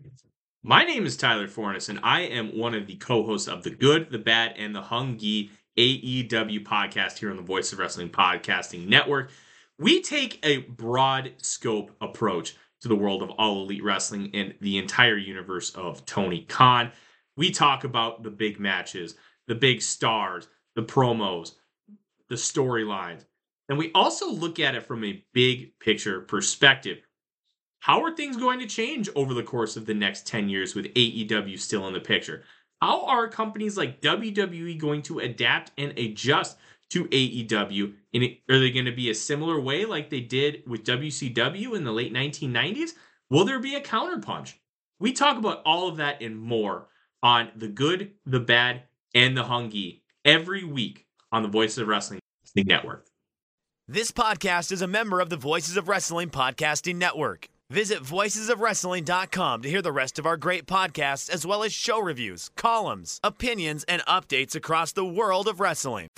My name is Tyler Fornes, and I am one of the co-hosts of the Good, the Bad, and the Hungy AEW podcast here on the Voice of Wrestling Podcasting Network. We take a broad scope approach to the world of All Elite Wrestling and the entire universe of Tony Khan. We talk about the big matches, the big stars, the promos, the storylines, and we also look at it from a big picture perspective. How are things going to change over the course of the next 10 years with AEW still in the picture? How are companies like WWE going to adapt and adjust to AEW? Are they going to be a similar way like they did with WCW in the late 1990s? Will there be a counterpunch? We talk about all of that and more on The Good, the Bad, and the Hungy every week on the Voices of Wrestling Network. This podcast is a member of the Voices of Wrestling Podcasting Network. Visit voicesofwrestling.com to hear the rest of our great podcasts, as well as show reviews, columns, opinions, and updates across the world of wrestling.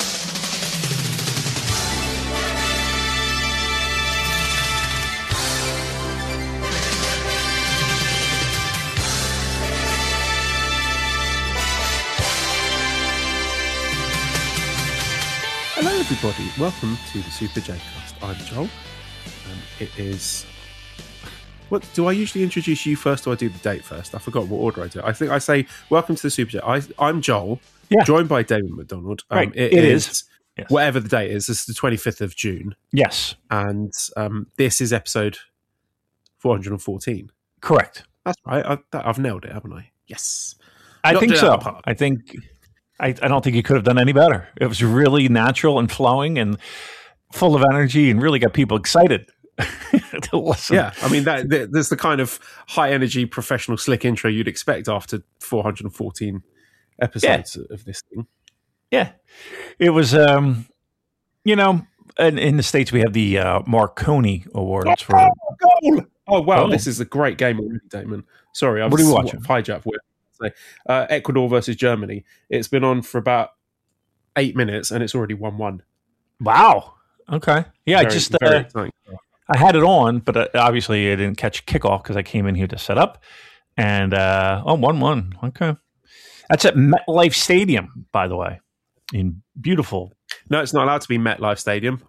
Hello everybody, welcome to the Super J-Cast. I'm Joel. It is... What do I usually introduce you first, or do I do the date first? I forgot what order I do. I think I say, welcome to the Super J. I'm Joel, joined by David McDonald. Right, it is. Yes. Whatever the date is, this is the 25th of June. Yes. And this is episode 414. Correct. That's right. I've nailed it, haven't I? Yes. I think so. I don't think you could have done any better. It was really natural and flowing and full of energy and really got people excited to listen. Yeah, I mean, there's the kind of high energy, professional, slick intro you'd expect after 414 episodes of this thing. Yeah, it was. In the States we have the Marconi Awards for goal. Oh wow, this is a great game already, Damon. Sorry, what are you watching? Hijack. Ecuador versus Germany. It's been on for about 8 minutes and it's already 1-1. Wow. Okay. Yeah, very exciting. I had it on, but obviously I didn't catch kickoff because I came in here to set up. And 1-1. Okay. That's at MetLife Stadium, by the way, in beautiful. No, it's not allowed to be MetLife Stadium.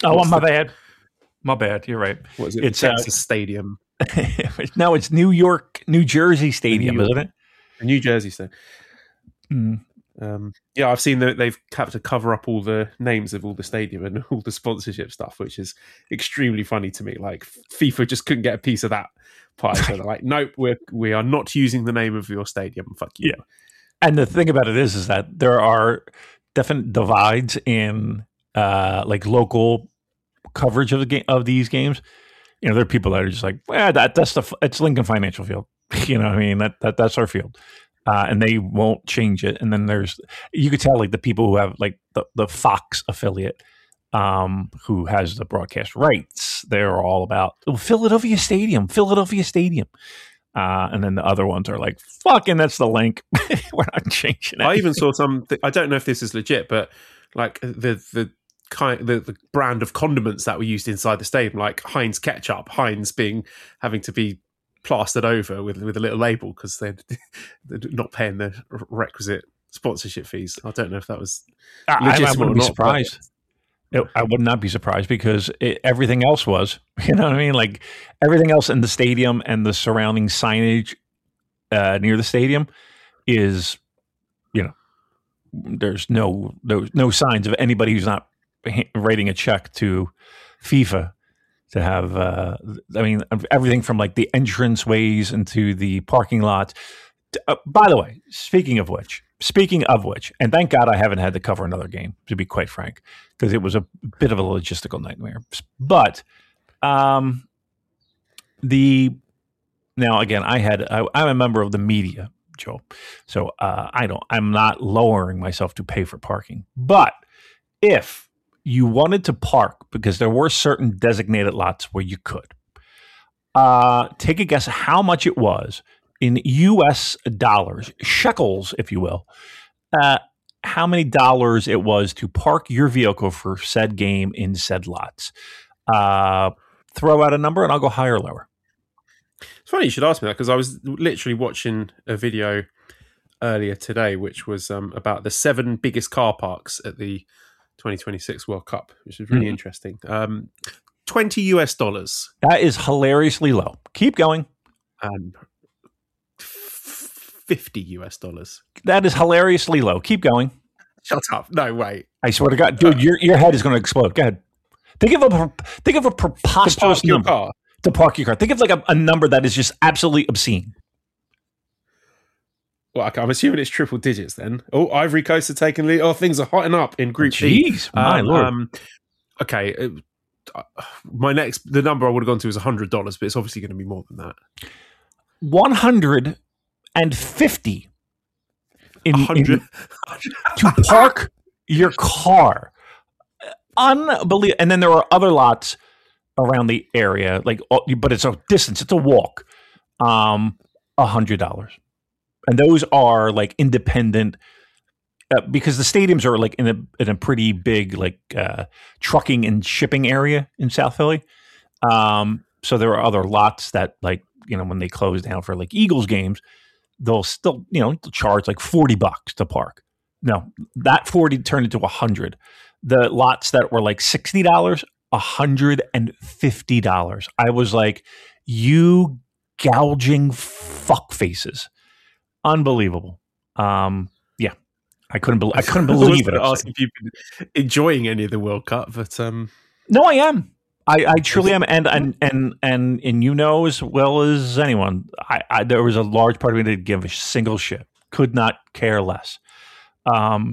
My bad. You're right. What is it? It's Texas Stadium. No, it's New Jersey Stadium, isn't it? New Jersey Stadium. I've seen that they've had to cover up all the names of all the stadium and all the sponsorship stuff, which is extremely funny to me. Like FIFA just couldn't get a piece of that pie, so they're like, "Nope, we are not using the name of your stadium." Fuck you. Yeah. And the thing about it is that there are definite divides in like local coverage of these games. You know, there are people that are just like, "Well, it's Lincoln Financial Field." You know what I mean? That's our field. And they won't change it. And then you could tell like the people who have like the Fox affiliate who has the broadcast rights, they're all about Philadelphia Stadium. And then the other ones are like, fucking, that's the link. We're not changing it. I even saw I don't know if this is legit, but like the brand of condiments that were used inside the stadium, like Heinz ketchup, having to be plastered over with a little label because they're not paying the requisite sponsorship fees. I don't know if that was legitimate. I wouldn't be surprised. I would not be surprised because everything else was. You know what I mean? Like everything else in the stadium and the surrounding signage near the stadium is, there's no signs of anybody who's not writing a check to FIFA to have, everything from like the entrance ways into the parking lots. By the way, speaking of which, and thank God I haven't had to cover another game, to be quite frank, because it was a bit of a logistical nightmare. But now again, I'm a member of the media, Joe, so I'm not lowering myself to pay for parking. But if you wanted to park, because there were certain designated lots where you could. Take a guess how much it was in U.S. dollars, shekels, if you will. How many dollars it was to park your vehicle for said game in said lots. Throw out a number and I'll go higher or lower. It's funny you should ask me that because I was literally watching a video earlier today, which was about the 7 biggest car parks at the 2026 World Cup, which is really interesting. $20. That is hilariously low. Keep going. $50. That is hilariously low. Keep going. Shut up. No, wait. I swear to God, dude, your head is going to explode. Go ahead. Think of a preposterous number car. To park your car. Think of like a number that is just absolutely obscene. Well, okay, I'm assuming it's triple digits then. Oh, Ivory Coast are taking lead. Oh, things are hotting up in Group D. Jeez, my Lord. Okay, the number I would have gone to is $100, but it's obviously going to be more than that. 150 100 to park your car. Unbelievable. And then there are other lots around the area, but it's a distance. It's a walk. $100, and those are like independent because the stadiums are like in a pretty big trucking and shipping area in South Philly. So there are other lots that when they close down for like Eagles games, they'll still charge like $40 to park. No, that 40 turned into 100. The lots that were like $60, $150. I was like, you gouging fuck faces. Unbelievable. Yeah. I couldn't believe it. Ask if you've been enjoying any of the World Cup, but no, I am. I truly am, and as well as anyone, there was a large part of me that didn't give a single shit. Could not care less. But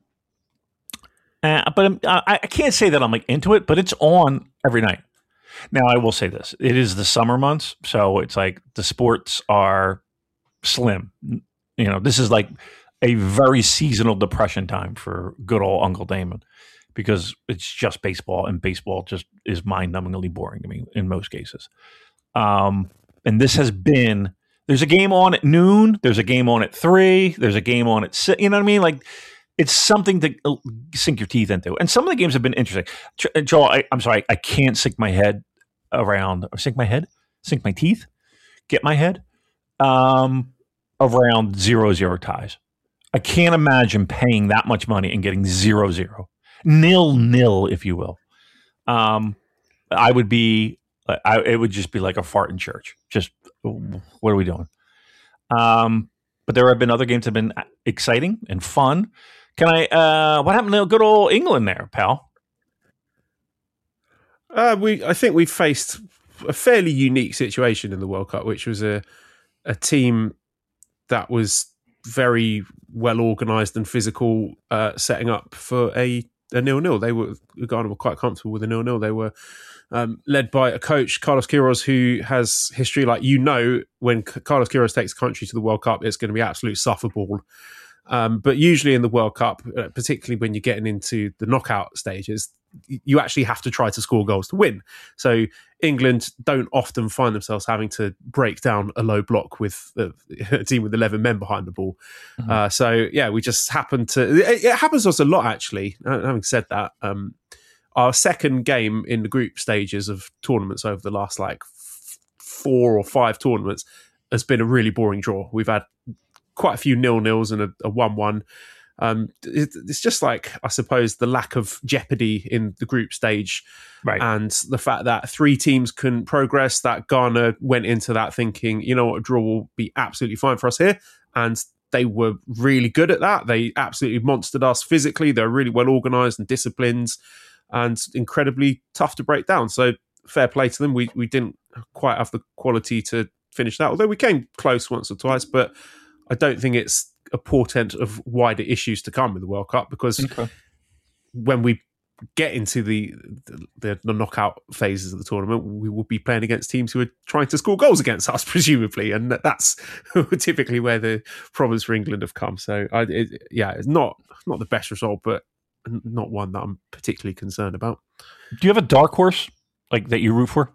I can't say that I'm like into it, but it's on every night. Now I will say this: it is the summer months, so it's like the sports are slim. This is like a very seasonal depression time for good old Uncle Damon, because it's just baseball, and baseball just is mind-numbingly boring to me in most cases. And this has been, there's a game on at noon, there's a game on at 3, there's a game on at 6, you know what I mean? Like, it's something to sink your teeth into. And some of the games have been interesting. Joel, I'm sorry, I can't sink my head around, or sink my teeth, get my head around 0-0 ties. I can't imagine paying that much money and getting 0-0. 0-0, if you will. It would just be like a fart in church. Just, what are we doing? But there have been other games that have been exciting and fun. What happened to good old England there, pal? I think we faced a fairly unique situation in the World Cup, which was a team that was very well organised and physical, setting up for a 0-0. Ghana were quite comfortable with a 0-0. They were led by a coach, Carlos Queiroz, who has history. When Carlos Queiroz takes the country to the World Cup, it's going to be absolute sufferball. But usually in the World Cup, particularly when you're getting into the knockout stages, you actually have to try to score goals to win. So England don't often find themselves having to break down a low block with a team with 11 men behind the ball. Mm-hmm. We just happen to... It happens to us a lot, actually. Having said that, our second game in the group stages of tournaments over the last 4 or 5 tournaments has been a really boring draw. We've had quite a few 0-0s and a 1-1. It's just I suppose, the lack of jeopardy in the group stage, right, and the fact that 3 teams couldn't progress, that Ghana went into that thinking, a draw will be absolutely fine for us here. And they were really good at that. They absolutely monstered us physically. They're really well organised and disciplined and incredibly tough to break down. So fair play to them. We didn't quite have the quality to finish that, although we came close once or twice, but I don't think it's a portent of wider issues to come with the World Cup, because when we get into the knockout phases of the tournament, we will be playing against teams who are trying to score goals against us, presumably, and that's typically where the problems for England have come. So, it's not the best result, but not one that I'm particularly concerned about. Do you have a dark horse that you root for?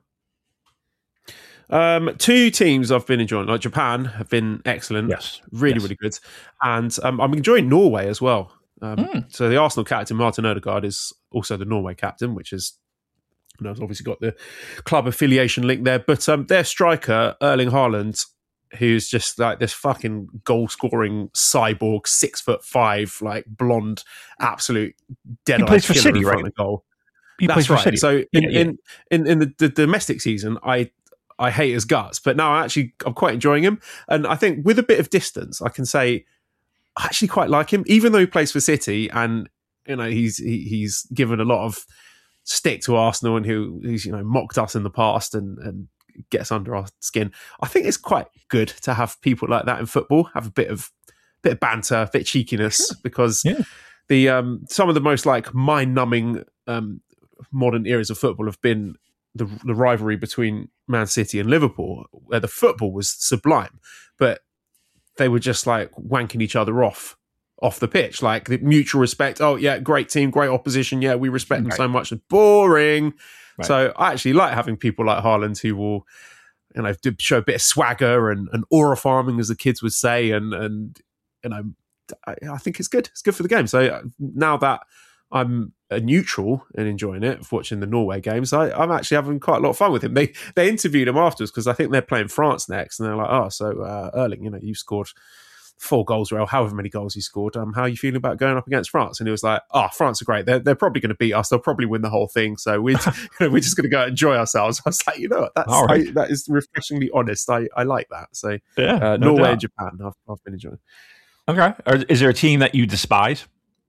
2 teams I've been enjoying, Japan have been excellent, really good, and I'm enjoying Norway as well. So the Arsenal captain Martin Odegaard is also the Norway captain, which is And I've obviously got the club affiliation link there. But their striker, Erling Haaland, who's just like this fucking goal-scoring cyborg, 6'5", like blonde, absolute dead-eyed plays for killer City, in front right? of goal. He That's plays for right. City. So in the domestic season, I hate his guts, but now I'm quite enjoying him. And I think with a bit of distance, I can say I actually quite like him, even though he plays for City, and he's given a lot of stick to Arsenal, and he's mocked us in the past and gets under our skin. I think it's quite good to have people like that in football, have a bit of banter, a bit of cheekiness, because the some of the most like mind-numbing modern eras of football have been the rivalry between Man City and Liverpool, where the football was sublime, but they were just like wanking each other off the pitch, like the mutual respect. Oh yeah, great team, great opposition. Yeah, we respect them so much. Boring. Right. So I actually like having people like Haaland who will, show a bit of swagger and aura farming, as the kids would say, and I think it's good. It's good for the game. So now that I'm a neutral and enjoying it, watching the Norway games, I'm actually having quite a lot of fun with him. They interviewed him afterwards because I think they're playing France next, and they're like, "Oh, so Erling, you scored 4 goals, or however many goals he scored. How are you feeling about going up against France?" And he was like, "Oh, France are great. They're probably going to beat us. They'll probably win the whole thing. So we're we're just going to go and enjoy ourselves." I was like, that is refreshingly honest. I like that. So Norway and Japan, I've been enjoying. Okay. Is there a team that you despise?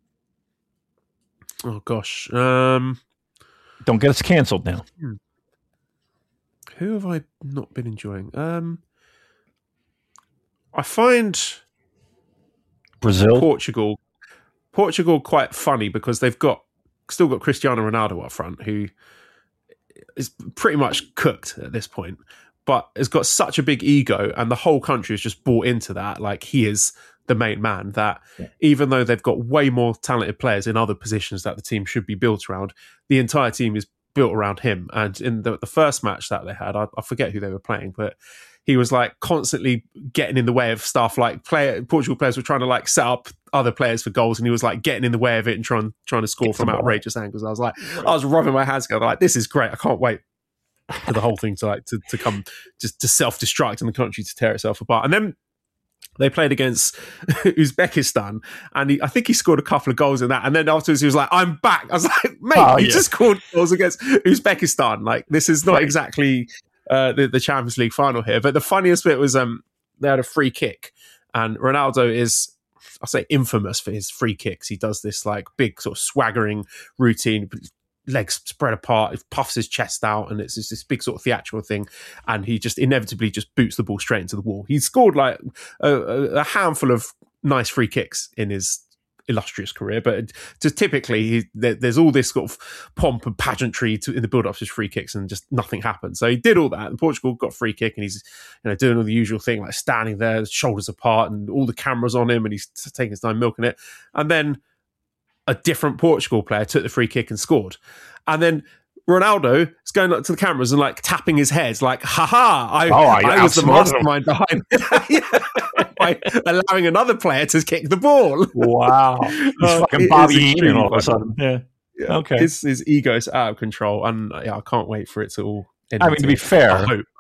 Oh gosh, don't get us cancelled now. Who have I not been enjoying? I find Brazil, Portugal quite funny because they've still got Cristiano Ronaldo up front, who is pretty much cooked at this point, but has got such a big ego, and the whole country is just bought into that. Like, he is the main man, that even though they've got way more talented players in other positions that the team should be built around, the entire team is built around him. And in the first match that they had, I forget who they were playing, but he was like constantly getting in the way of stuff. Like Portugal players were trying to like set up other players for goals, and he was like getting in the way of it and trying to score from outrageous angles. I was rubbing my hands together like, this is great. I can't wait for the whole thing to come just to self-destruct and the country to tear itself apart. And then they played against Uzbekistan, and I think he scored a couple of goals in that. And then afterwards, he was like, "I'm back." I was like, "Mate, you just scored goals against Uzbekistan. Like, this is not exactly the Champions League final here." But the funniest bit was they had a free kick, and Ronaldo is, I'll say, infamous for his free kicks. He does this like big sort of swaggering routine, legs spread apart, he puffs his chest out, and it's just this big sort of theatrical thing, and he just inevitably just boots the ball straight into the wall. He scored like a handful of nice free kicks in his illustrious career, but just typically there's all this sort of pomp and pageantry in the build-up to his free kicks, and just nothing happened. So he did all that, and Portugal got a free kick, and he's doing all the usual thing, like standing there, shoulders apart, and all the cameras on him, and he's taking his time milking it. And then a different Portugal player took the free kick and scored. And then Ronaldo is going up to the cameras and like tapping his head, like, "Ha I was the mastermind behind by allowing another player to kick the ball." Wow. He's fucking Bobby Heenan all of a sudden. Yeah. Okay. His ego is out of control, and I can't wait for it to all end. I mean, to be fair,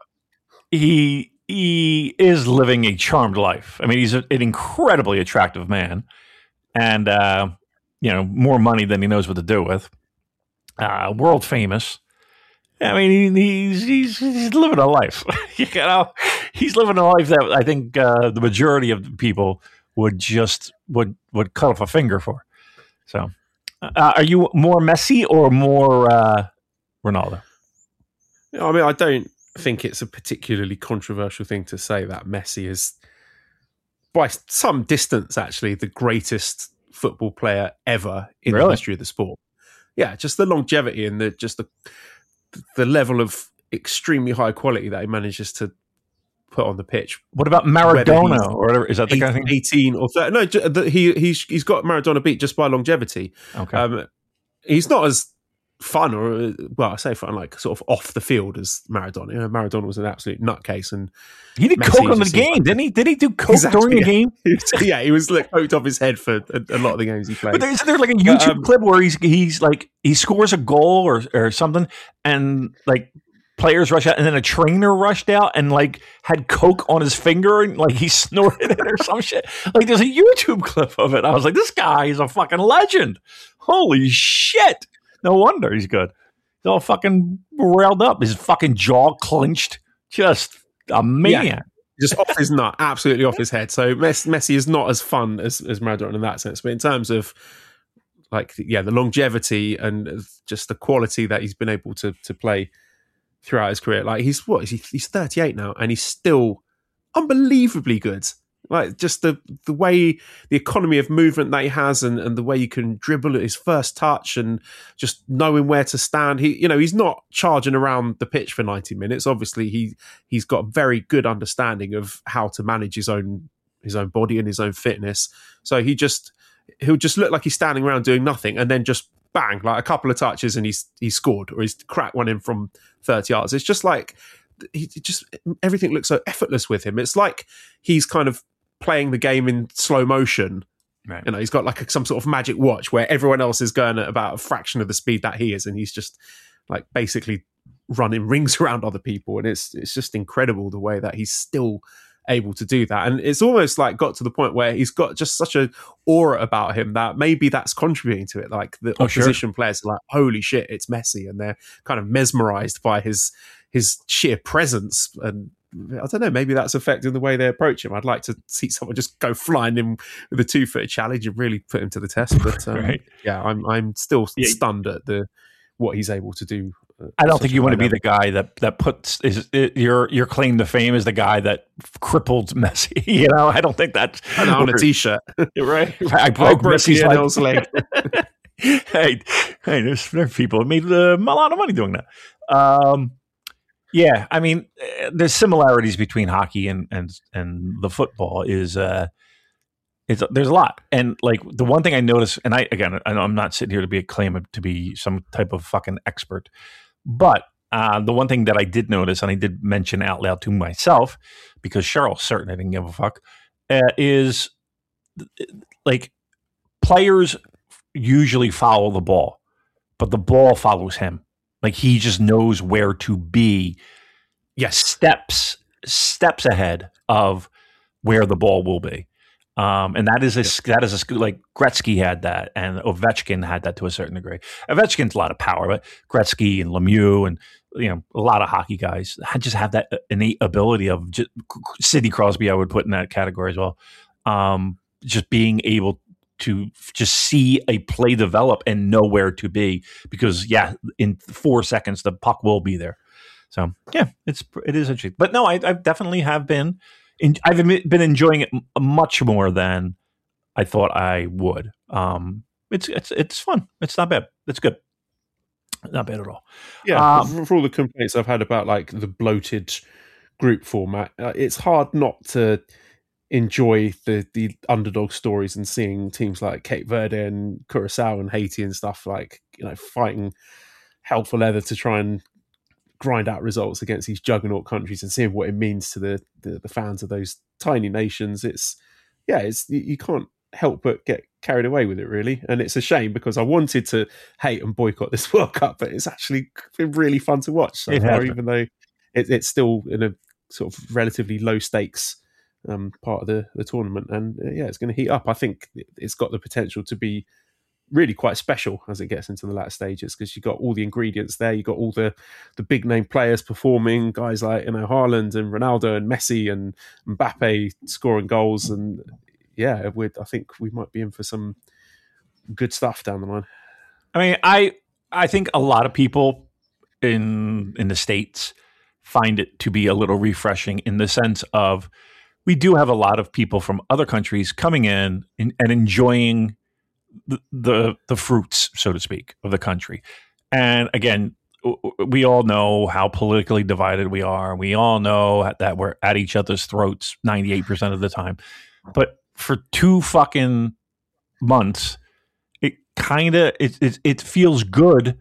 he is living a charmed life. I mean, he's an incredibly attractive man, and more money than he knows what to do with. World famous. I mean, he's living a life. He's living a life that I think the majority of people would cut off a finger for. So, are you more Messi or more Ronaldo? I mean, I don't think it's a particularly controversial thing to say that Messi is, by some distance, actually the greatest football player ever in the history of the sport. Yeah, just the longevity and the level of extremely high quality that he manages to put on the pitch. What about Maradona or whatever? Is that the kind of thing? 18 or 30? No, he's got Maradona beat just by longevity. Okay. He's not as fun, or well, I say fun, like sort of off the field as Maradona. You know, Maradona was an absolute nutcase, and he did Messi coke on the just game, seemed didn't he? Did he do coke during the game? Yeah, he was like coked off his head for a lot of the games he played. But there's like a YouTube clip where he's like he scores a goal or something, and like players rush out, and then a trainer rushed out and like had coke on his finger, and like he snorted it or some shit. Like there's a YouTube clip of it. I was like, this guy is a fucking legend. Holy shit! No wonder he's good. He's all fucking railed up. His fucking jaw clenched. Just a man. Yeah, just off his nut, absolutely off his head. So Messi is not as fun as Maradona in that sense. But in terms of like, the longevity and just the quality that he's been able to play throughout his career, like he's 38 now, and he's still unbelievably good. Like just the way, the economy of movement that he has, and the way you can dribble at his first touch, and just knowing where to stand. He's not charging around the pitch for 90 minutes. Obviously, he's got a very good understanding of how to manage his own body and his own fitness. So he'll just look like he's standing around doing nothing, and then just bang, like a couple of touches, and he's scored, or he's cracked one in from 30 yards. It's just like everything looks so effortless with him. It's like he's kind of playing the game in slow motion. Right. He's got like some sort of magic watch where everyone else is going at about a fraction of the speed that he is, and he's just like basically running rings around other people. And it's just incredible the way that he's still able to do that. And it's almost like got to the point where he's got just such an aura about him that maybe that's contributing to it. Like the opposition players are like, holy shit, it's Messi, and they're kind of mesmerized by his sheer presence. And I don't know, maybe that's affecting the way they approach him. I'd like to see someone just go flying in with a 2-foot challenge and really put him to the test. But right. Yeah, I'm still stunned at what he's able to do. I don't think you want to be the guy that puts your claim to fame is the guy that crippled Messi. I don't think that's on a t-shirt. Right. I broke Messi's leg. hey, there's people who made a lot of money doing that. Yeah, I mean, there's similarities between hockey and the football is there's a lot. And like the one thing I noticed, and I'm not sitting here to be a claim to be some type of fucking expert, but the one thing that I did notice, and I did mention out loud to myself, because Cheryl's certain I didn't give a fuck, is like players usually follow the ball, but the ball follows him. Like he just knows where to be. Yes, steps ahead of where the ball will be. And that is like Gretzky had that, and Ovechkin had that to a certain degree. Ovechkin's a lot of power, but Gretzky and Lemieux and a lot of hockey guys just have that innate ability of Sidney Crosby. I would put in that category as well. Just being able to just see a play develop and know where to be, because in 4 seconds the puck will be there. So yeah, it is interesting. But no, I definitely have been. I've been enjoying it much more than I thought I would. It's fun. It's not bad. It's good. Not bad at all. Yeah, for all the complaints I've had about like the bloated group format, it's hard not to enjoy the underdog stories and seeing teams like Cape Verde and Curacao and Haiti and stuff like fighting hell for leather to try and grind out results against these juggernaut countries, and seeing what it means to the fans of those tiny nations. You can't help but get carried away with it, really. And it's a shame, because I wanted to hate and boycott this World Cup, but it's actually been really fun to watch so far, even though it's still in a sort of relatively low stakes part of the tournament. And it's going to heat up. I think it's got the potential to be really quite special as it gets into the latter stages, because you've got all the ingredients there. You've got all the big name players performing, guys like Haaland and Ronaldo and Messi and Mbappe scoring goals, and I think we might be in for some good stuff down the line. I mean, I think a lot of people in the States find it to be a little refreshing, in the sense of we do have a lot of people from other countries coming in and enjoying the fruits, so to speak, of the country. And again, we all know how politically divided we are. We all know that we're at each other's throats 98% of the time. But for 2 fucking months, it feels good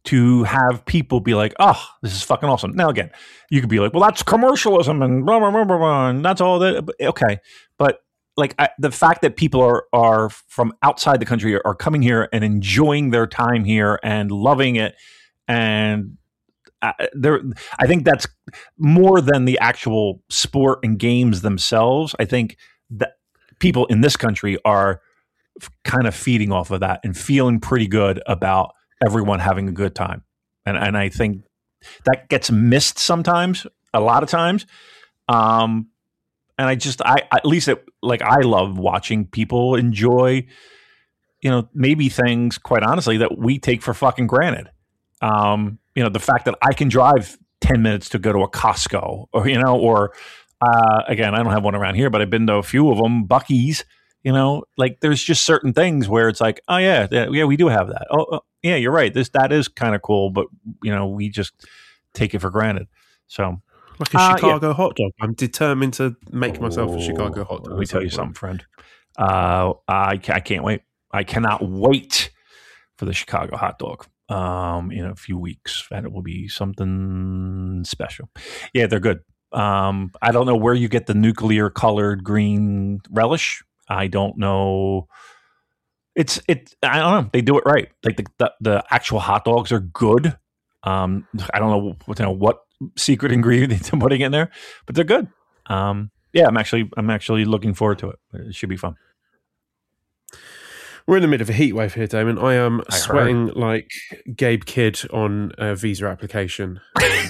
to have people be like, oh, this is fucking awesome. Now, again, you could be like, well, that's commercialism and blah, blah, blah, blah, blah, and that's all that. Okay. But like the fact that people are from outside the country are coming here and enjoying their time here and loving it. And I think that's more than the actual sport and games themselves. I think that people in this country are kind of feeding off of that and feeling pretty good about everyone having a good time. And I think that gets missed sometimes, a lot of times. And I at least I love watching people enjoy, maybe things, quite honestly, that we take for fucking granted. The fact that I can drive 10 minutes to go to a Costco or again, I don't have one around here, but I've been to a few of them, Buc-ee's, there's just certain things where it's like, oh yeah, we do have that. Oh yeah, you're right. That is kind of cool, but we just take it for granted. So like a Chicago hot dog. I'm determined to make myself a Chicago hot dog. Let me tell you something, friend. I can't wait. I cannot wait for the Chicago hot dog. In a few weeks, and it will be something special. Yeah, they're good. I don't know where you get the nuclear colored green relish. I don't know. I don't know. They do it right. Like the actual hot dogs are good. I don't know what secret ingredient they're putting in there, but they're good. Yeah, I'm actually looking forward to it. It should be fun. We're in the middle of a heat wave here, Damon. I am sweating like Gabe Kidd on a visa application.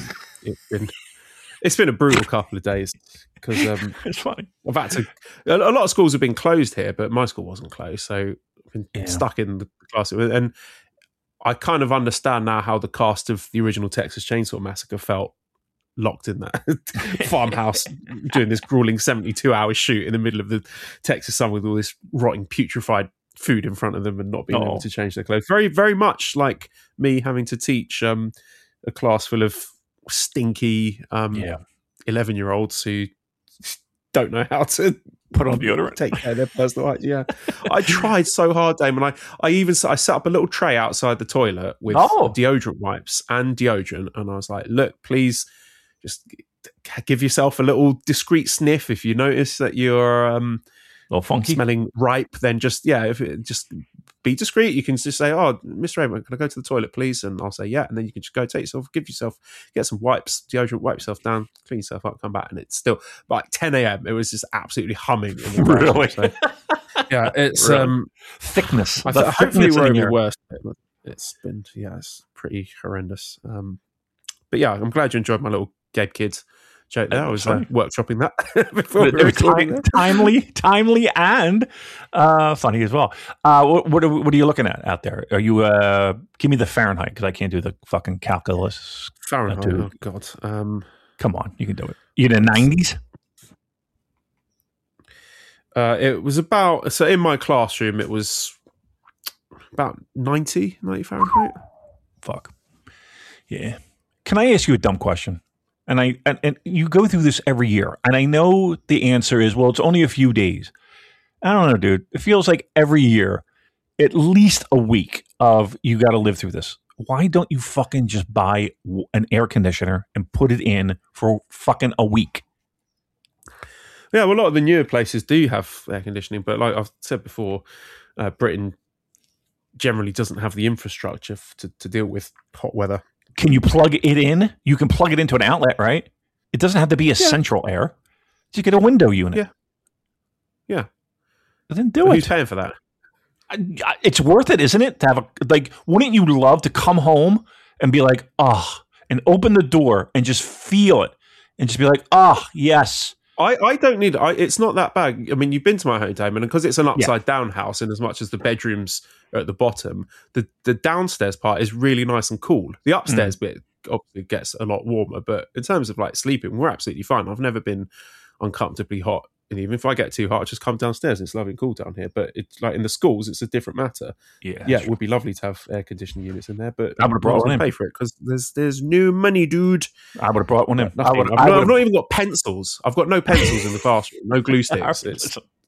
It's been a brutal couple of days because it's funny. I've had to. A lot of schools have been closed here, but my school wasn't closed, so I've been stuck in the class. And I kind of understand now how the cast of the original Texas Chainsaw Massacre felt locked in that farmhouse doing this grueling 72-hour shoot in the middle of the Texas summer with all this rotting, putrefied food in front of them and not being able to change their clothes. Very, very much like me having to teach a class full of stinky 11-year-olds who don't know how to put on deodorant, take care of their personal hygiene. Yeah, I tried so hard, Damon. I set up a little tray outside the toilet with deodorant wipes and deodorant, and I was like, "Look, please, just give yourself a little discreet sniff if you notice that you're funky, smelling ripe. Then just be discreet. You can just say, "Oh, Mr. Raymond, can I go to the toilet, please?" And I'll say, "Yeah." And then you can just go get some wipes, deodorant, wipe yourself down, clean yourself up, come back, and it's still like 10 a.m. It was just absolutely humming. In the really? So, yeah, it's thickness. Hopefully we're over the worst. It's been it's pretty horrendous. But yeah, I'm glad you enjoyed my little Gabe Kidd joke there. I was workshopping that before timely and funny as well. What are you looking at out there? Are you give me the Fahrenheit because I can't do the fucking calculus. Fahrenheit, oh god. Come on, you can do it. You in the 90s? It was about, so in my classroom it was about 90 Fahrenheit. Fuck. Yeah. Can I ask you a dumb question? And you go through this every year, and I know the answer is, well, it's only a few days. I don't know, dude. It feels like every year, at least a week of you got to live through this. Why don't you fucking just buy an air conditioner and put it in for fucking a week? Yeah, well, a lot of the newer places do have air conditioning, but like I've said before, Britain generally doesn't have the infrastructure to deal with hot weather. Can you plug it in? You can plug it into an outlet, right? It doesn't have to be a central air. You get a window unit. Yeah. But then do it. Who's paying for that? It's worth it, isn't it? To have wouldn't you love to come home and be like, and open the door and just feel it and just be like, yes. I don't need it's not that bad. I mean, you've been to my home, Damon, and because it's an upside down house, in as much as the bedrooms are at the bottom, the downstairs part is really nice and cool. The upstairs bit obviously gets a lot warmer, but in terms of like sleeping, we're absolutely fine. I've never been uncomfortably hot. And even if I get too hot, I just come downstairs. It's lovely and cool down here. But it's like in the schools, it's a different matter. Yeah, it would be lovely to have air conditioning units in there, but I would have brought one in. Pay for it because there's no money, dude. I would have brought one in. I've not even got pencils. I've got no pencils in the classroom. No glue sticks.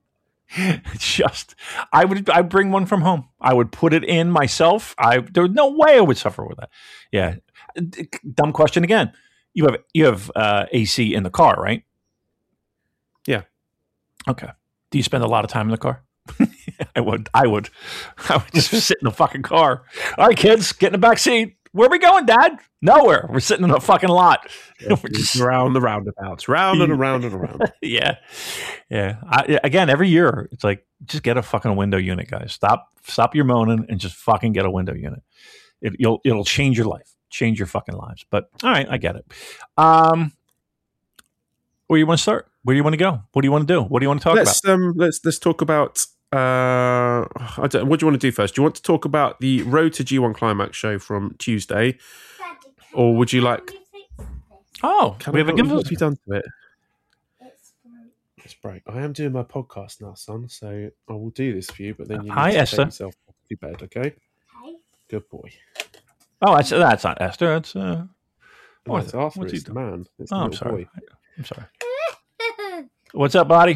Just, I'd bring one from home. I would put it in myself. There was no way I would suffer with that. Yeah. Dumb question again. You have AC in the car, right? Yeah. Okay. Do you spend a lot of time in the car? I would just sit in the fucking car. All right, kids, get in the back seat. Where are we going, Dad? Nowhere. We're sitting in a fucking lot. We're just around the roundabouts, round and around and around. Yeah. Again, every year, it's like, just get a fucking window unit, guys. Stop your moaning and just fucking get a window unit. It'll change your life, change your fucking lives. But all right, I get it. Where do you want to start? Where do you want to go? What do you want to do? What do you want to talk about? Let's talk about. What do you want to do first? Do you want to talk about the Road to G1 Climax show from Tuesday, or would you like? Oh, we have a giveaway. What have you done to it? It's broke. I am doing my podcast now, son. So I will do this for you, but then you need to Esther. take yourself to bed, okay? Hey. Good boy. Oh, that's not Esther. That's It's Arthur. what's he It's the doing? man. It's Oh, the I'm little sorry. boy. I'm sorry. What's up, buddy?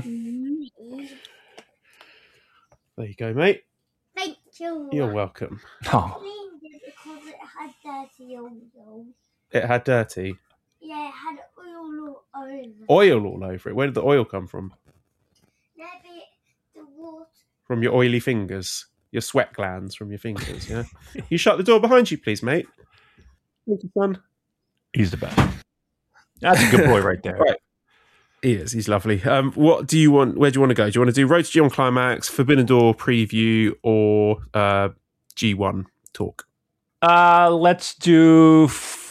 There you go, mate. Thank you. You're welcome. Oh, Cleaned it because it had dirty oil. It had dirty Yeah, it had oil all over. oil all over it. Where did the oil come from? Maybe the water. From your oily fingers, your sweat glands from your fingers. Yeah. You shut the door behind you, please, mate. Thank you, son. he's the best. That's a good boy right there. Right. He is. He's lovely. What do you want? Where do you want to go? Do you want to do Road to G1 Climax, Forbidden Door preview, or G1 talk? Let's do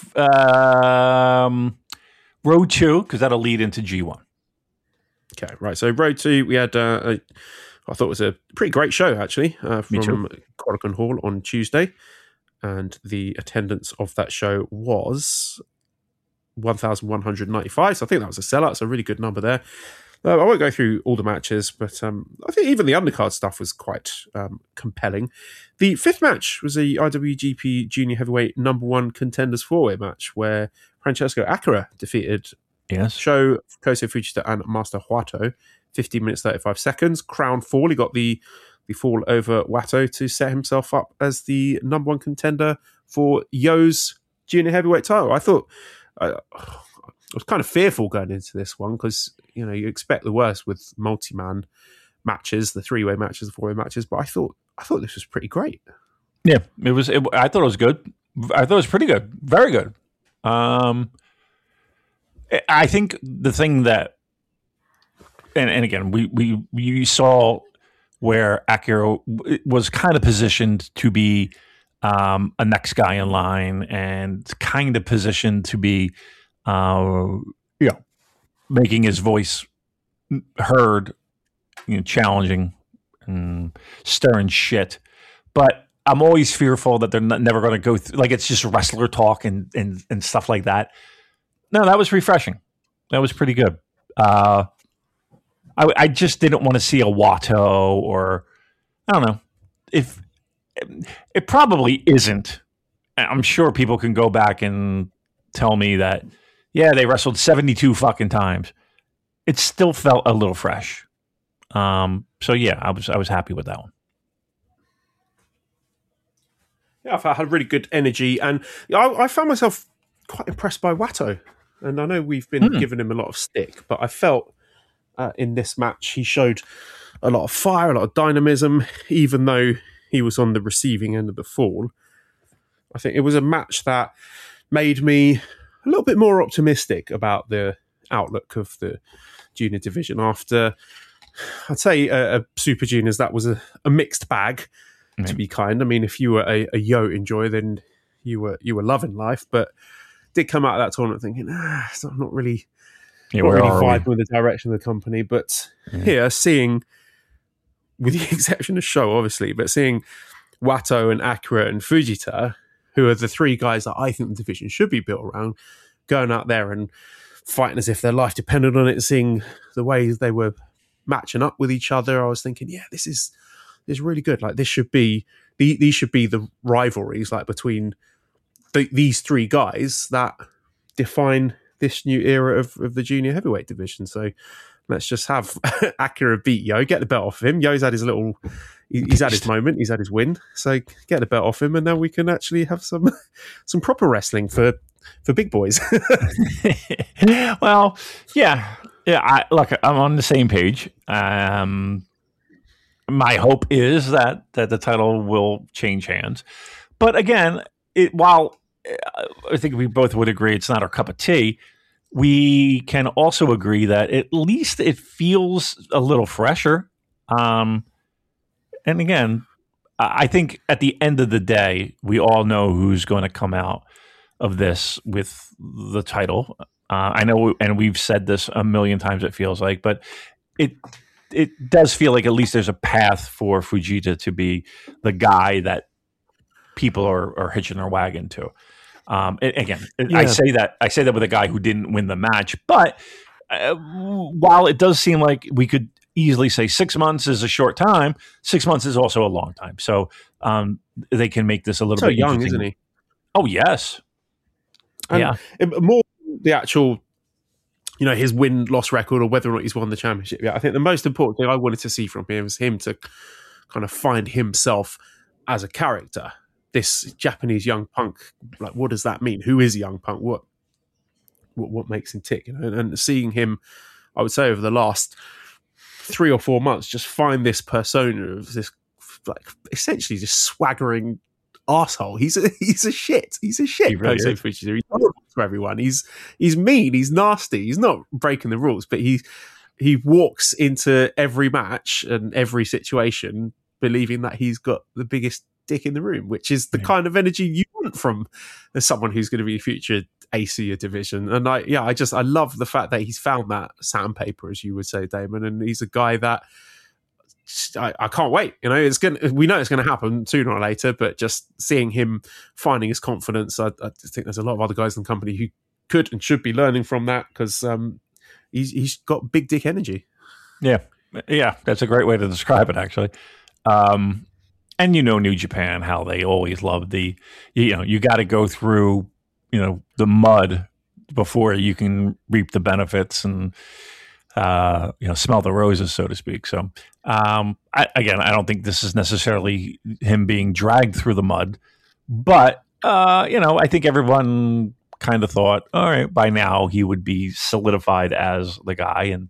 Road 2, because that'll lead into G1. Okay, right. So Road 2, we had, I thought it was a pretty great show, actually, Me from Korakuen Hall on Tuesday. And the attendance of that show was 1,195. So I think that was a sellout. So a really good number there. I won't go through all the matches, but I think even the undercard stuff was quite compelling. The fifth match was the IWGP Junior Heavyweight #1 Contenders 4-way match where Francesco Akira defeated Yes. Sho, Kosei Fujita, and Master Wato. 15 minutes, 35 seconds. Crown fall. He got the fall over Wato to set himself up as the #1 contender for Yo's Junior Heavyweight title. I thought... I was kind of fearful going into this one because, you know, you expect the worst with multi-man matches, the 3-way matches, the 4-way matches, but I thought this was pretty great. Yeah, it was. I thought it was good. I thought it was pretty good. Very good. I think the thing that, and again, we saw where Akira was kind of positioned to be a next guy in line and kind of positioned to be, making his voice heard, challenging and stirring shit. But I'm always fearful that they're never going to go through, like it's just wrestler talk and stuff like that. No, that was refreshing. That was pretty good. I just didn't want to see a Wato or, I don't know, if it probably isn't. I'm sure people can go back and tell me that, yeah, they wrestled 72 fucking times. It still felt a little fresh. So yeah, I was happy with that one. Yeah, I had really good energy, and I found myself quite impressed by Wato. And I know we've been giving him a lot of stick, but I felt in this match he showed a lot of fire, a lot of dynamism, even though he was on the receiving end of the fall. I think it was a match that made me a little bit more optimistic about the outlook of the junior division after, I'd say, Super Juniors. That was a mixed bag, to be kind. I mean, if you were a Yo enjoyer, then you were loving life, but did come out of that tournament thinking, I'm not really vibing with the direction of the company. But here, seeing, with the exception of Sho, obviously, but seeing Wato and Akira and Fujita, who are the three guys that I think the division should be built around, going out there and fighting as if their life depended on it, seeing the ways they were matching up with each other, I was thinking, yeah, this is really good. Like, this should be these should be the rivalries, like, between these three guys that define this new era of the junior heavyweight division. So let's just have Akira beat Yo, get the belt off him. Yo's had his little, he's had his moment, he's had his win. So get the belt off him, and now we can actually have some proper wrestling for big boys. Well, yeah. I'm on the same page. My hope is that the title will change hands. But again, while I think we both would agree it's not our cup of tea, we can also agree that at least it feels a little fresher. And again, I think at the end of the day, we all know who's going to come out of this with the title. I know, and we've said this a million times, it feels like, but it does feel like at least there's a path for Fujita to be the guy that people are hitching their wagon to. I say that with a guy who didn't win the match, but while it does seem like we could easily say 6 months is a short time, 6 months is also a long time. So they can make this a little bit young, isn't he? Oh, yes. And more the actual, his win-loss record or whether or not he's won the championship. Yeah, I think the most important thing I wanted to see from him was him to kind of find himself as a character. This Japanese young punk, like, what does that mean? Who is young punk? What makes him tick? And seeing him, I would say over the last 3 or 4 months, just find this persona of this, like, essentially just swaggering arsehole. He's a shit. He's a shit. He really is. He's horrible to everyone. He's mean. He's nasty. He's not breaking the rules, but he walks into every match and every situation believing that he's got the biggest dick in the room, which is the kind of energy you want from someone who's going to be a future AC a division. And I love the fact that he's found that sandpaper, as you would say, Damon, and he's a guy that I can't wait. We know it's going to happen sooner or later, but just seeing him finding his confidence, I think there's a lot of other guys in the company who could and should be learning from that, because he's got big dick energy. Yeah, that's a great way to describe it, actually. And New Japan, how they always love you got to go through the mud before you can reap the benefits and smell the roses, so to speak. So I don't think this is necessarily him being dragged through the mud, but I think everyone kind of thought, all right, by now he would be solidified as the guy, and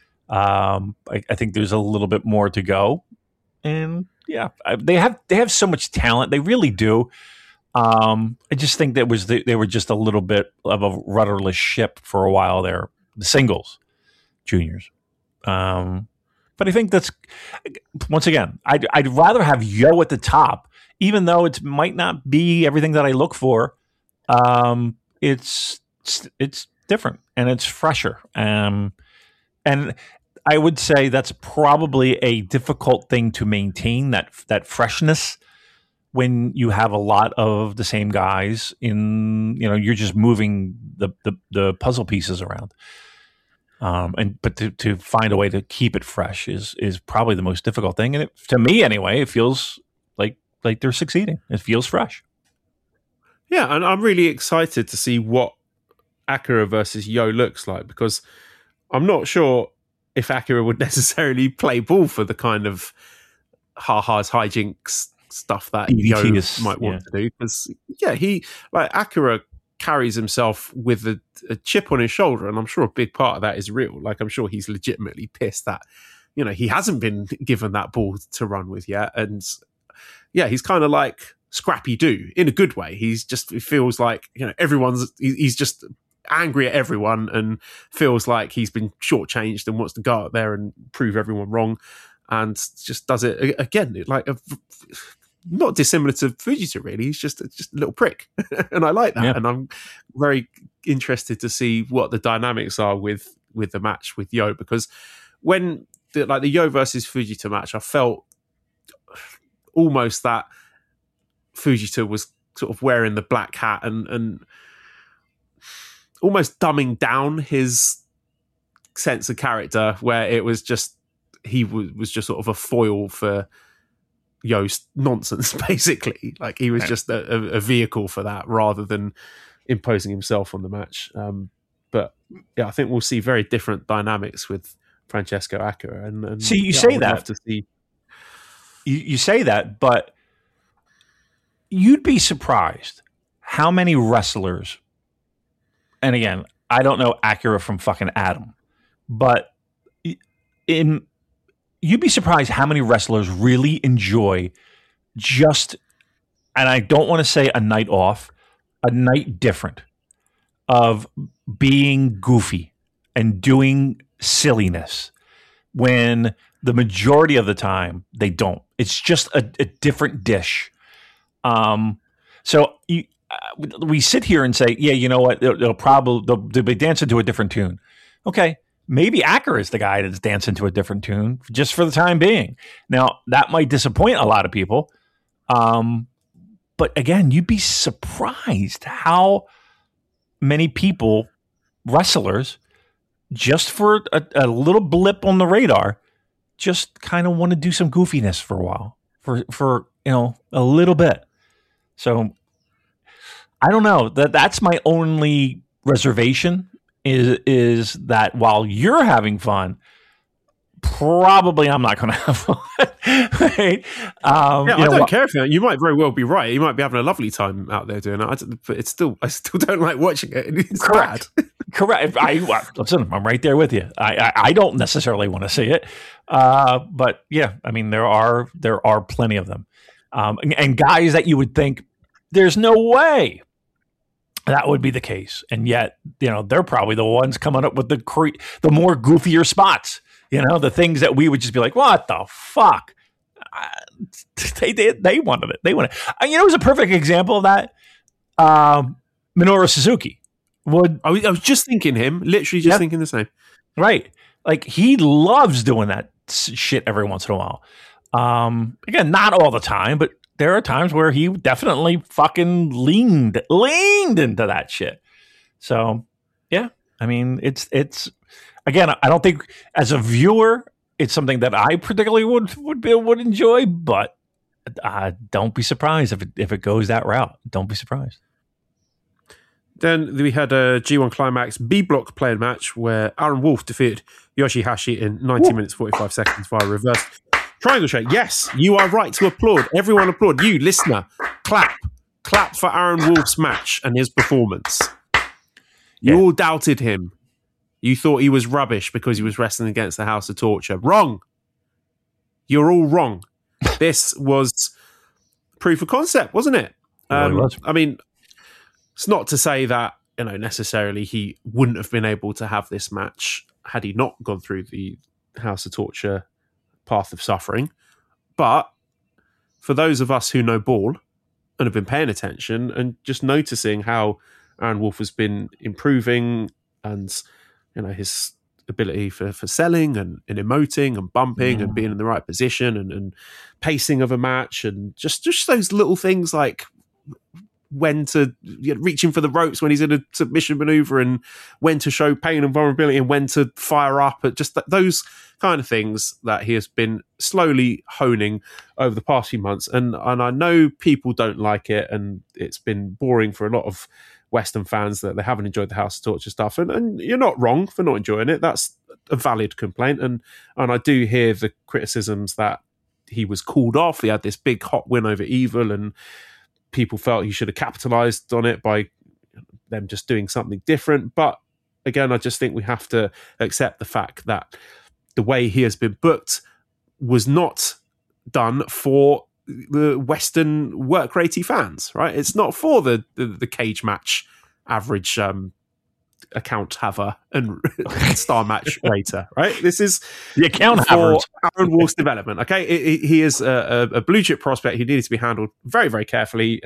I think there's a little bit more to go. And yeah, they have so much talent, they really do. I just think that they were just a little bit of a rudderless ship for a while there, the singles juniors. But I think that's, once again, I'd rather have Yo at the top, even though it might not be everything that I look for. It's different and it's fresher. And I would say that's probably a difficult thing to maintain, that freshness, when you have a lot of the same guys you're just moving the puzzle pieces around. But to find a way to keep it fresh is probably the most difficult thing. And to me anyway, it feels like they're succeeding. It feels fresh. Yeah. And I'm really excited to see what Akira versus Yo looks like, because I'm not sure if Akira would necessarily play ball for the kind of ha-has, hijinks stuff that Yo might want to do. Because Akira carries himself with a chip on his shoulder, and I'm sure a big part of that is real. Like, I'm sure he's legitimately pissed that he hasn't been given that ball to run with yet. And yeah, he's kind of like Scrappy Doo in a good way. It feels like he's just angry at everyone and feels like he's been shortchanged and wants to go out there and prove everyone wrong, and just does it again like not dissimilar to Fujita, really. He's just a little prick. And I like that. Yeah. And I'm very interested to see what the dynamics are with the match with Yo, because when the Yo versus Fujita match, I felt almost that Fujita was sort of wearing the black hat and almost dumbing down his sense of character, where it was just he was just sort of a foil for Yo's nonsense, basically. Like, he was just a vehicle for that rather than imposing himself on the match. But yeah, I think we'll see very different dynamics with Francesco Akira. And See, you yeah, say I would that. love to see. You say that, but you'd be surprised how many wrestlers, and again, I don't know Akira from fucking Adam, but you'd be surprised how many wrestlers really enjoy just, and I don't want to say a night off, a night different of being goofy and doing silliness when the majority of the time they don't. It's just a different dish. So we sit here and say, yeah, you know what? They'll be dancing to a different tune. Okay, maybe Akira is the guy that's dancing to a different tune just for the time being. Now that might disappoint a lot of people, but again, you'd be surprised how many people, wrestlers, just for a little blip on the radar, just kind of want to do some goofiness for a while, for a little bit. So I don't know. That's my only reservation is that while you're having fun, probably I'm not going to have fun. Right? I don't care if you might very well be right. You might be having a lovely time out there doing it, but I still don't like watching it. It's correct. bad. Correct. Listen, I'm right there with you. I don't necessarily want to see it, but yeah, I mean there are plenty of them, and guys that you would think there's no way that would be the case, and yet they're probably the ones coming up with the more goofier spots. The things that we would just be like, what the fuck? They wanted it. They wanted it. It was a perfect example of that. Minoru Suzuki. I was just thinking him, literally just thinking the same. Right. Like he loves doing that shit every once in a while. Again, not all the time, but there are times where he definitely fucking leaned into that shit. So yeah, I mean, it's again, I don't think as a viewer, it's something that I particularly would enjoy, but don't be surprised if it goes that route. Don't be surprised. Then we had a G1 Climax B block playing match where Aaron Wolf defeated Yoshihashi in 19 minutes 45 seconds via reverse triangle shake. Yes, you are right to applaud. Everyone applaud. You, listener, clap for Aaron Wolf's match and his performance. You all doubted him. You thought he was rubbish because he was wrestling against the House of Torture. Wrong. You're all wrong. This was proof of concept, wasn't it? Was. I mean, it's not to say that necessarily he wouldn't have been able to have this match had he not gone through the House of Torture path of suffering. But for those of us who know ball and have been paying attention and just noticing how Aaron Wolf has been improving and his ability for selling and emoting and bumping and being in the right position and pacing of a match and just those little things like when to reaching for the ropes when he's in a submission maneuver and when to show pain and vulnerability and when to fire up, just those kind of things that he has been slowly honing over the past few months. And I know people don't like it and it's been boring for a lot of Western fans that they haven't enjoyed the House of Torture stuff. And you're not wrong for not enjoying it. That's a valid complaint. And I do hear the criticisms that he was called off. He had this big hot win over Evil and people felt he should have capitalized on it by them just doing something different. But again, I just think we have to accept the fact that the way he has been booked was not done for the Western work ratey fans, right? It's not for the cage match average account haver and star match rater, right? This is the account for Aaron Wolf's development. Okay, he is a blue chip prospect who needed to be handled very, very carefully.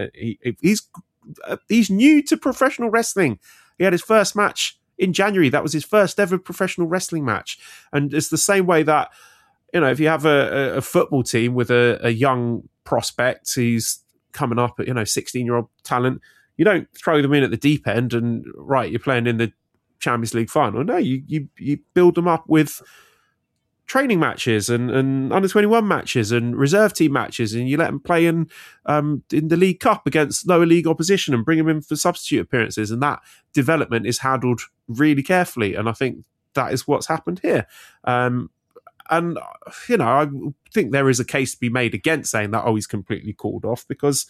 He's new to professional wrestling. He had his first match in January. That was his first ever professional wrestling match, and it's the same way that if you have a football team with a young prospect who's coming up at 16-year-old talent. You don't throw them in at the deep end and you're playing in the Champions League final. No, you build them up with training matches and under 21 matches and reserve team matches, and you let them play in the League Cup against lower league opposition and bring them in for substitute appearances. And that development is handled really carefully. And I think that is what's happened here. And, I think there is a case to be made against saying that, he's completely called off, because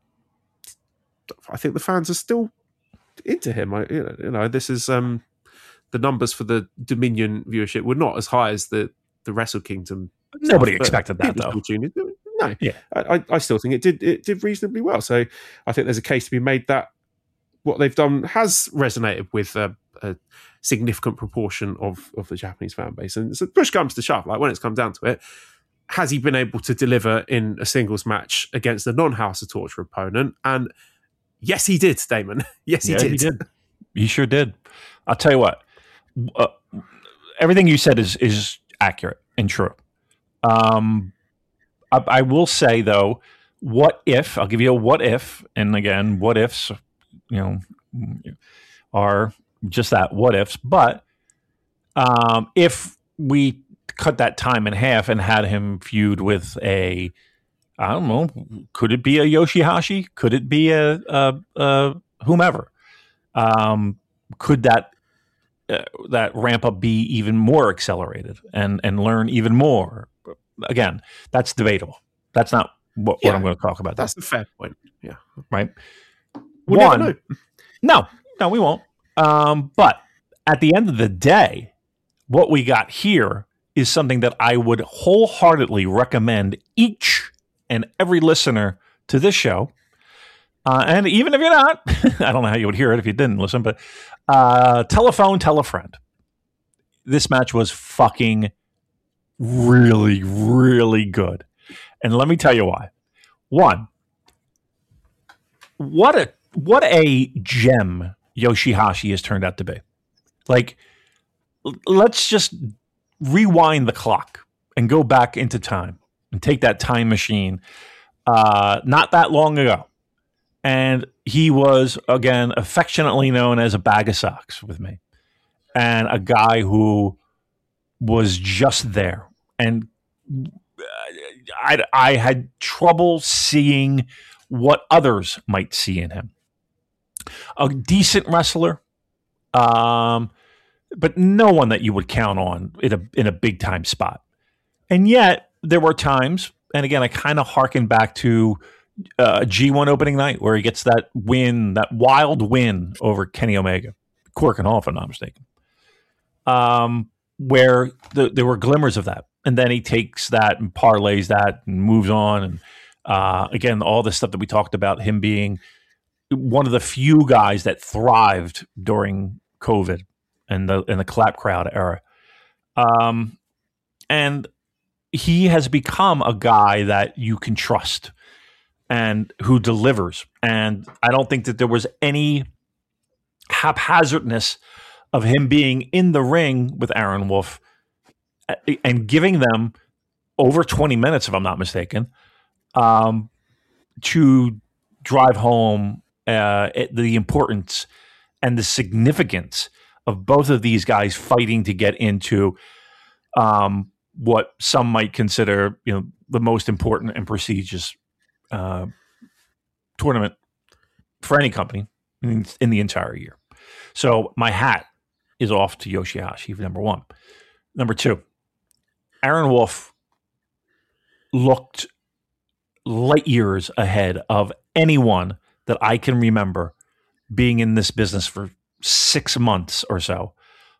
I think the fans are still into him. This is the numbers for the Dominion viewership were not as high as the Wrestle Kingdom. Nobody expected that, though. No, yeah, I still think it did reasonably well. So I think there's a case to be made that what they've done has resonated with a significant proportion of the Japanese fan base. And so push comes to shove, like when it's come down to it, has he been able to deliver in a singles match against a non-House of Torture opponent? And yes, he did, Damon. Yes, he did. He sure did. I'll tell you what. Everything you said is accurate and true. I will say, though, what if? I'll give you a what if, and again, what ifs, are just that, what ifs. But if we cut that time in half and had him feud with I don't know, could it be a Yoshihashi? Could it be a whomever? Could that ramp up be even more accelerated and learn even more? Again, that's debatable. That's not what I'm going to talk about. That's a fair point. Yeah. Right. We'll never know. No, we won't. But at the end of the day, what we got here is something that I would wholeheartedly recommend each and every listener to this show. And even if you're not, I don't know how you would hear it if you didn't listen, but tell a friend. This match was fucking really, really good. And let me tell you why. One, what a gem Yoshihashi has turned out to be. Like, let's just rewind the clock and go back into time and take that time machine not that long ago. And he was, again, affectionately known as a bag of socks with me. And a guy who was just there. And I had trouble seeing what others might see in him. A decent wrestler, but no one that you would count on in a big time spot. And yet there were times, and again, I kind of harken back to G1 opening night where he gets that win, that wild win over Kenny Omega, Cork and Hall, if I'm not mistaken. Where there were glimmers of that. And then he takes that and parlays that and moves on. And again, all the stuff that we talked about, him being one of the few guys that thrived during COVID and the clap crowd era. And he has become a guy that you can trust and who delivers. And I don't think that there was any haphazardness of him being in the ring with Aaron Wolf and giving them over 20 minutes, if I'm not mistaken, to drive home the importance and the significance of both of these guys fighting to get into what some might consider, the most important and prestigious tournament for any company in the entire year. So my hat is off to Yoshihashi, number one. Number two, Aaron Wolf looked light years ahead of anyone that I can remember being in this business for 6 months or so.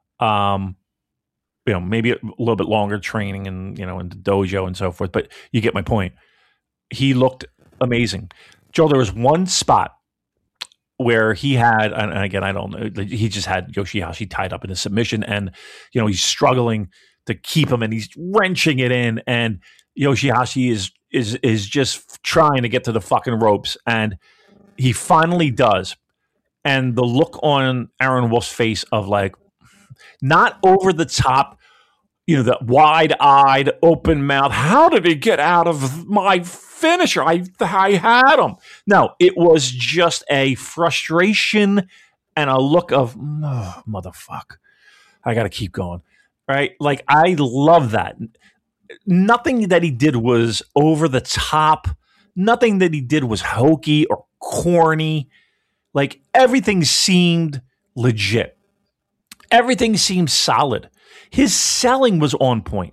Maybe a little bit longer training and, in the dojo and so forth, but you get my point. He looked amazing. Joe, there was one spot where he had, and again, I don't know, he just had Yoshihashi tied up in a submission and, he's struggling to keep him and he's wrenching it in, and Yoshihashi is just trying to get to the fucking ropes, and he finally does. And the look on Aaron Wolf's face of like, not over the top, that wide-eyed, open mouth. How did he get out of my finisher? I had him. No, it was just a frustration and a look of, oh, motherfucker, I got to keep going. Right? Like, I love that. Nothing that he did was over the top. Nothing that he did was hokey or corny. Like, everything seemed legit. Everything seemed solid. His selling was on point.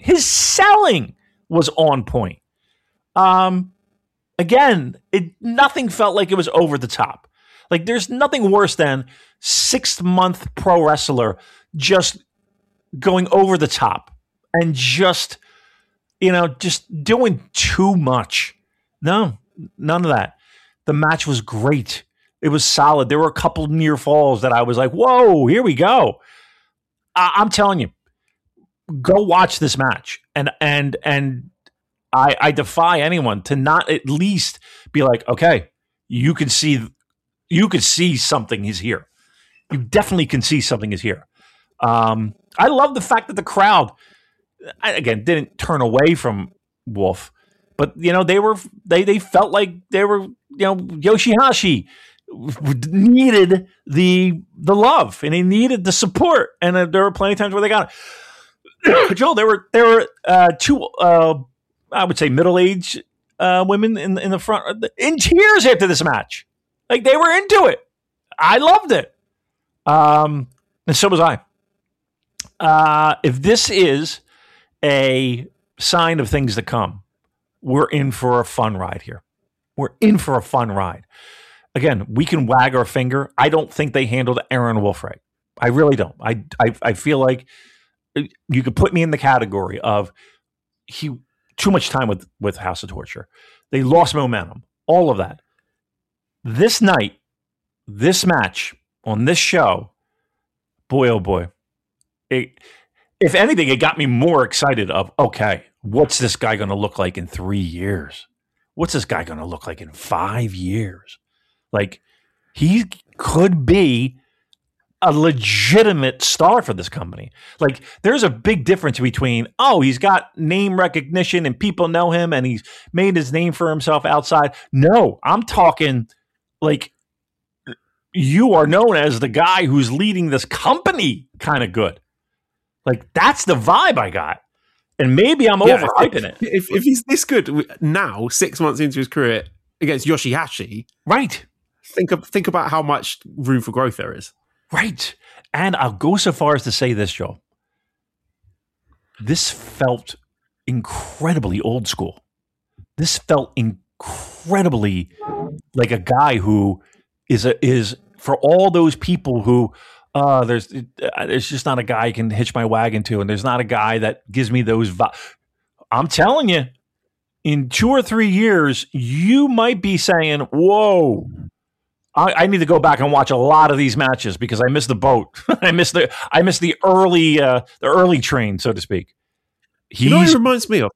Again, nothing felt like it was over the top. Like there's nothing worse than 6-month pro wrestler just going over the top and just doing too much. No, none of that. The match was great. It was solid. There were a couple near falls that I was like, whoa, here we go. I'm telling you, go watch this match. And I defy anyone to not at least be like, okay, you can see something is here. You definitely can see something is here. I love the fact that the crowd, again, didn't turn away from Wolf, but they felt like they were, Yoshihashi needed the love and he needed the support, and there were plenty of times where they got it. Joel, there were two, I would say, middle-aged women in the front in tears after this match. Like they were into it. I loved it, and so was I. If this is a sign of things to come, we're in for a fun ride here. We're in for a fun ride. Again, we can wag our finger. I don't think they handled Aaron Wolf right. I really don't. I feel like you could put me in the category of too much time with House of Torture. They lost momentum. All of that. This night, this match on this show, boy, oh boy. If anything, it got me more excited of, okay, what's this guy going to look like in 3 years? What's this guy going to look like in 5 years? Like, he could be a legitimate star for this company. Like, there's a big difference between, he's got name recognition and people know him and he's made his name for himself outside. No, I'm talking like you are known as the guy who's leading this company kind of good. Like, that's the vibe I got. And maybe I'm overhyping it. If he's this good now, 6 months into his career against Yoshihashi, right? Think about how much room for growth there is. Right. And I'll go so far as to say this, Joe. This felt incredibly old school. This felt incredibly like a guy who is for all those people who there's just not a guy I can hitch my wagon to, and there's not a guy that gives me those I'm telling you, in 2 or 3 years, you might be saying, whoa, I need to go back and watch a lot of these matches because I missed the boat. I missed the early train, so to speak. You know what it reminds me of?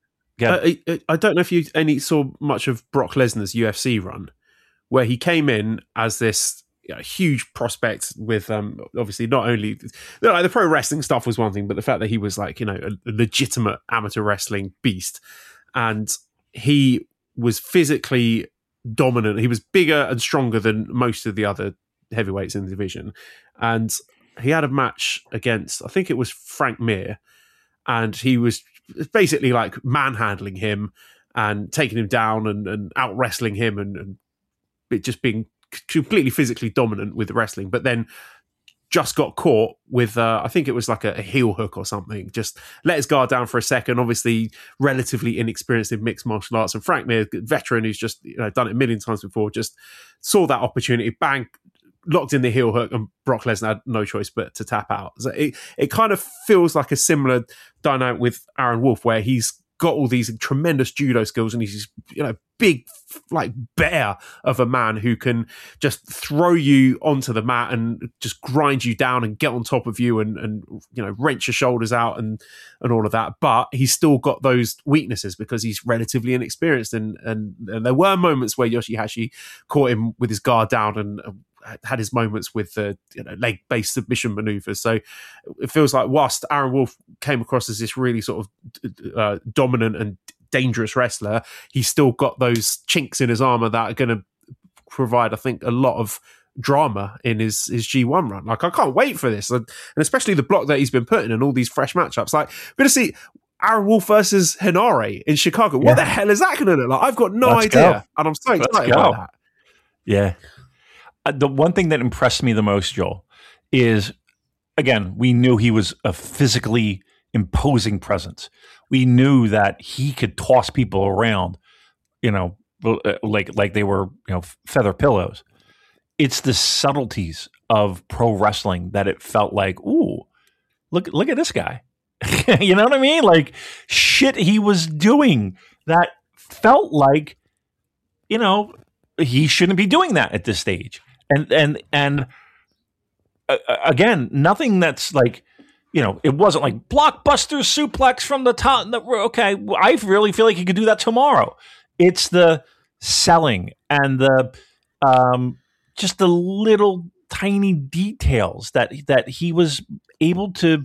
I don't know if you saw much of Brock Lesnar's UFC run, where he came in as this huge prospect with obviously not only like the pro wrestling stuff was one thing, but the fact that he was like a legitimate amateur wrestling beast, and he was physically dominant. He was bigger and stronger than most of the other heavyweights in the division, and he had a match against, I think it was Frank Mir, and he was basically like manhandling him and taking him down and out wrestling him and it just being completely physically dominant with the wrestling, but then just got caught with I think it was like a heel hook or something, just let his guard down for a second. Obviously relatively inexperienced in mixed martial arts, and Frank Mir, veteran who's just done it a million times before, just saw that opportunity, bang, locked in the heel hook, and Brock Lesnar had no choice but to tap out. So it kind of feels like a similar dynamic with Aaron Wolf, where he's got all these tremendous judo skills and he's big like bear of a man who can just throw you onto the mat and just grind you down and get on top of you and wrench your shoulders out and all of that. But he's still got those weaknesses because he's relatively inexperienced, and there were moments where Yoshihashi caught him with his guard down and had his moments with the leg-based submission maneuvers. So it feels like whilst Aaron Wolf came across as this really sort of dominant and dangerous wrestler, he's still got those chinks in his armor that are going to provide, I think, a lot of drama in his G1 run. Like, I can't wait for this, and especially the block that he's been putting in all these fresh matchups. Like, we're going to see Aaron Wolf versus Henare in Chicago. What the hell is that going to look like? I've got no idea, and I'm so excited about that. Yeah. The one thing that impressed me the most, Joel, is again, we knew he was a physically imposing presence. We knew that he could toss people around, like they were, feather pillows. It's the subtleties of pro wrestling that it felt like, ooh, look at this guy. You know what I mean? Like shit he was doing that felt like, he shouldn't be doing that at this stage. And again, nothing that's like, it wasn't like blockbuster suplex from the top. Okay, I really feel like he could do that tomorrow. It's the selling and the just the little tiny details that he was able to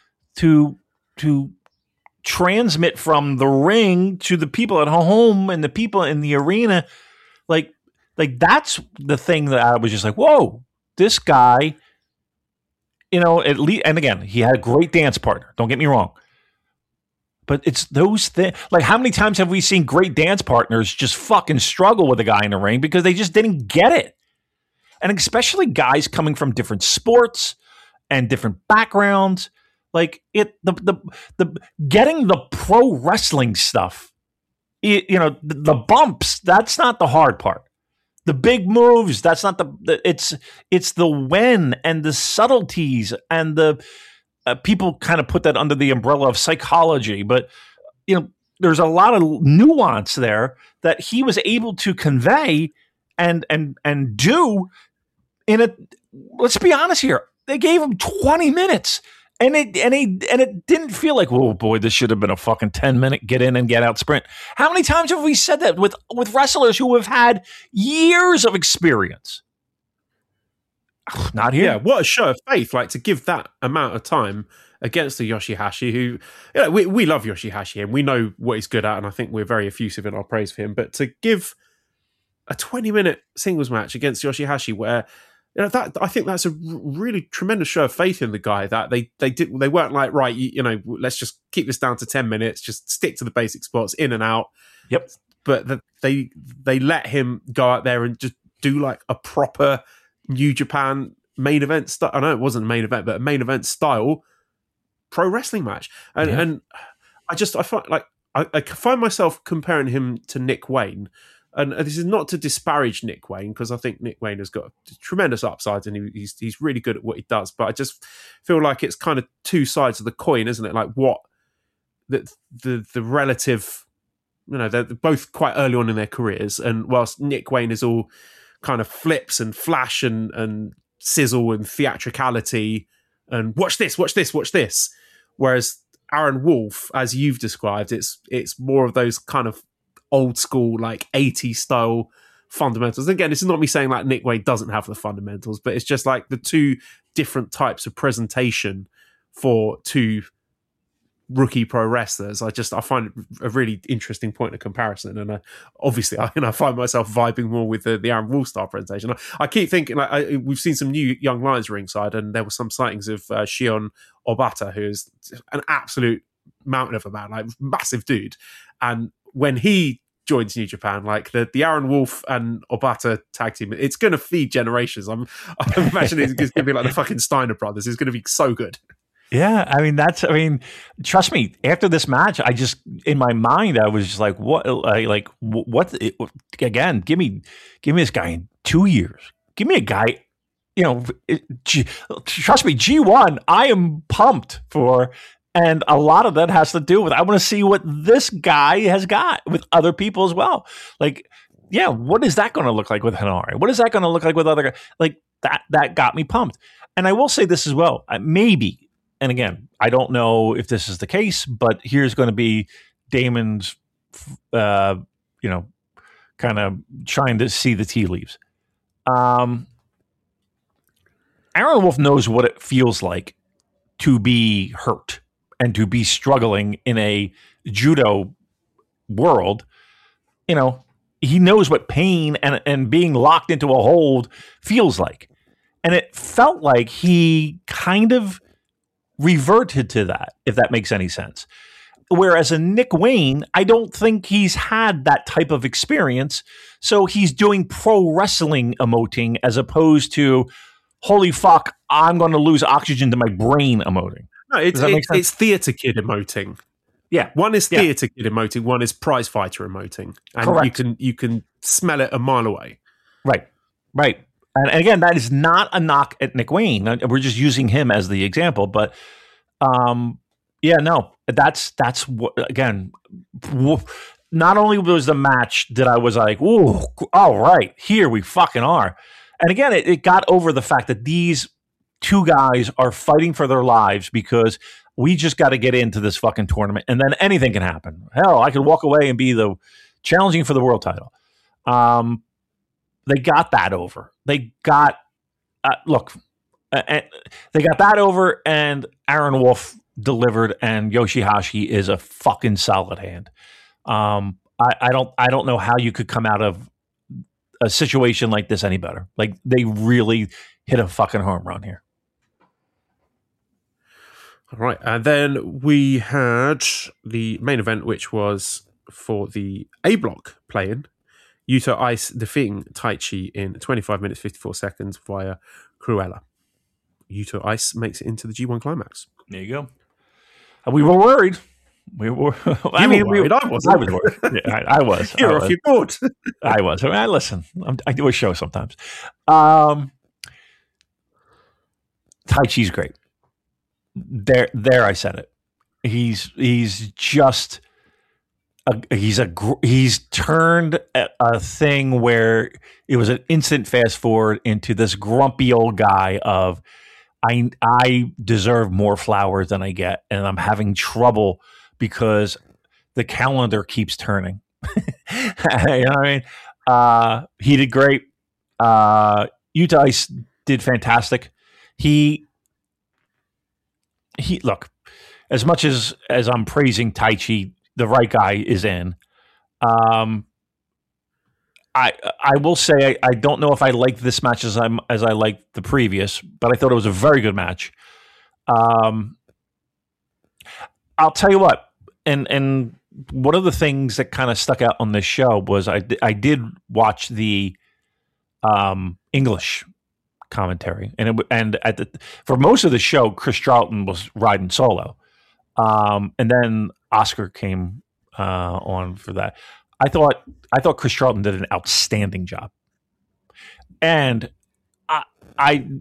transmit from the ring to the people at home and the people in the arena. Like that's the thing that I was just like, whoa, this guy, at least, and again, he had a great dance partner. Don't get me wrong. But it's those things. Like, how many times have we seen great dance partners just fucking struggle with a guy in the ring because they just didn't get it? And especially guys coming from different sports and different backgrounds. Like the getting the pro wrestling stuff, the bumps, that's not the hard part. The big moves, that's not it's the when and the subtleties and the people kind of put that under the umbrella of psychology, but there's a lot of nuance there that he was able to convey and do in a, let's be honest here, they gave him 20 minutes. And it didn't feel like, oh boy, this should have been a fucking 10-minute get in and get out sprint. How many times have we said that with wrestlers who have had years of experience? Not here. Yeah, what a show of faith! Like to give that amount of time against the Yoshihashi, who we love Yoshihashi and we know what he's good at, and I think we're very effusive in our praise for him. But to give a 20-minute singles match against Yoshihashi, where that I think that's a really tremendous show of faith in the guy. That they weren't like, right, let's just keep this down to 10 minutes, just stick to the basic spots, in and out. Yep. But they let him go out there and just do like a proper New Japan main event style. I know it wasn't a main event, but a main event style pro wrestling match. And I find myself comparing him to Nick Wayne. And this is not to disparage Nick Wayne, because I think Nick Wayne has got tremendous upsides and he's really good at what he does. But I just feel like it's kind of two sides of the coin, isn't it? Like what the relative, they're both quite early on in their careers. And whilst Nick Wayne is all kind of flips and flash and sizzle and theatricality and watch this. Whereas Aaron Wolf, as you've described, it's more of those kind of old school, like 80s style fundamentals. Again, this is not me saying like Nick Wayne doesn't have the fundamentals, but it's just like the two different types of presentation for two rookie pro wrestlers. I find it a really interesting point of comparison, and obviously I find myself vibing more with the Aaron Wolf style presentation. I keep thinking like we've seen some new young lions ringside, and there were some sightings of Shion Obata, who is an absolute mountain of a man, like massive dude, and when he joins New Japan, like the Aaron Wolf and Obata tag team, it's going to feed generations. I'm imagining it's going to be like the fucking Steiner brothers. It's going to be so good. Yeah, trust me, after this match, I just, in my mind, I was just like, what, again, give me this guy in 2 years. Give me a guy, trust me, G1, I am pumped for. And a lot of that has to do with, I want to see what this guy has got with other people as well. Like, yeah, what is that going to look like with Henare? What is that going to look like with other guys? Like, that got me pumped. And I will say this as well. Maybe, and again, I don't know if this is the case, but here's going to be Damon's, kind of trying to see the tea leaves. Aaron Wolf knows what it feels like to be hurt and to be struggling in a judo world. He knows what pain and being locked into a hold feels like. And it felt like he kind of reverted to that, if that makes any sense. Whereas a Nick Wayne, I don't think he's had that type of experience. So he's doing pro wrestling emoting as opposed to holy fuck, I'm going to lose oxygen to my brain emoting. No, it's Theatre Kid emoting. Yeah. One is Theatre Kid emoting, one is Prize Fighter emoting. And Correct. you can smell it a mile away. Right. And again, that is not a knock at Nick Wayne. We're just using him as the example. But that's what, again, not only was the match that I was like, ooh, all right, here we fucking are. And again, it got over the fact that these two guys are fighting for their lives because we just got to get into this fucking tournament and then anything can happen. Hell, I could walk away and be the challenging for the world title. They got that over. They got, they got that over and Aaron Wolf delivered and Yoshihashi is a fucking solid hand. I don't know how you could come out of a situation like this any better. Like they really hit a fucking home run here. All right. And then we had the main event, which was for the A block play-in. Yuta Ice defeating Taichi in 25 minutes, 54 seconds via Cruella. Yuta Ice makes it into the G1 climax. There you go. We were worried. We were. I worried. I wasn't. I was worried. Yeah, I was. You're off your board. I was. I mean, I listen. I do a show sometimes. Taichi's great. There. I said it. He's just. He's turned a thing where it was an instant fast forward into this grumpy old guy of I deserve more flowers than I get, and I'm having trouble because the calendar keeps turning. You know what I mean? He did great. Yuta Ice did fantastic. He look, as much as I'm praising Taichi, the right guy is in. I will say I don't know if I liked this match as I liked the previous, but I thought it was a very good match. I'll tell you what, and one of the things that kind of stuck out on this show was I did watch the English commentary, and for most of the show, Chris Charlton was riding solo, and then Oscar came on for that. I thought Chris Charlton did an outstanding job, and I'm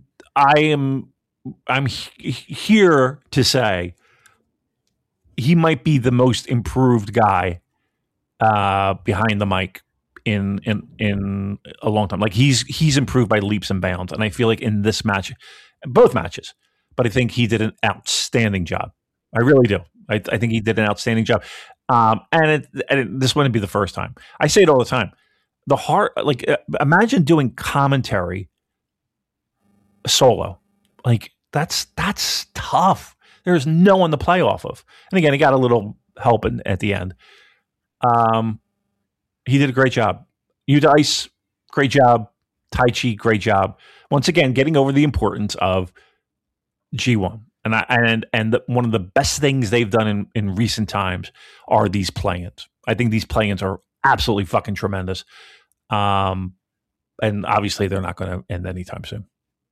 here to say he might be the most improved guy behind the mic in a long time. Like he's improved by leaps and bounds, and I feel like in this match, both matches, but I think he did an outstanding job. I really do. I think he did an outstanding job. And this wouldn't be the first time. I say it all the time. Imagine doing commentary solo. Like that's tough. There's no one to play off of. And again, he got a little help at the end. He did a great job. Yuta Ice, great job. Taichi, great job. Once again, getting over the importance of G1. And one of the best things they've done in recent times are these play-ins. I think these play-ins are absolutely fucking tremendous. And obviously they're not going to end anytime soon.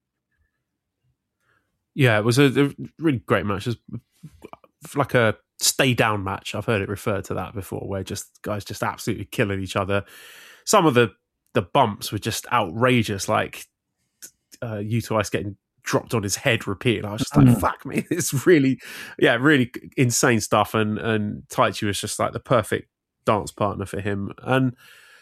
Yeah, it was a really great match. It was like a stay down match. I've heard it referred to that before, where guys just absolutely killing each other. Some of the bumps were just outrageous, like Yuta Ice getting dropped on his head repeatedly. I was just like, fuck me. It's really insane stuff. And Taichi was just like the perfect dance partner for him. And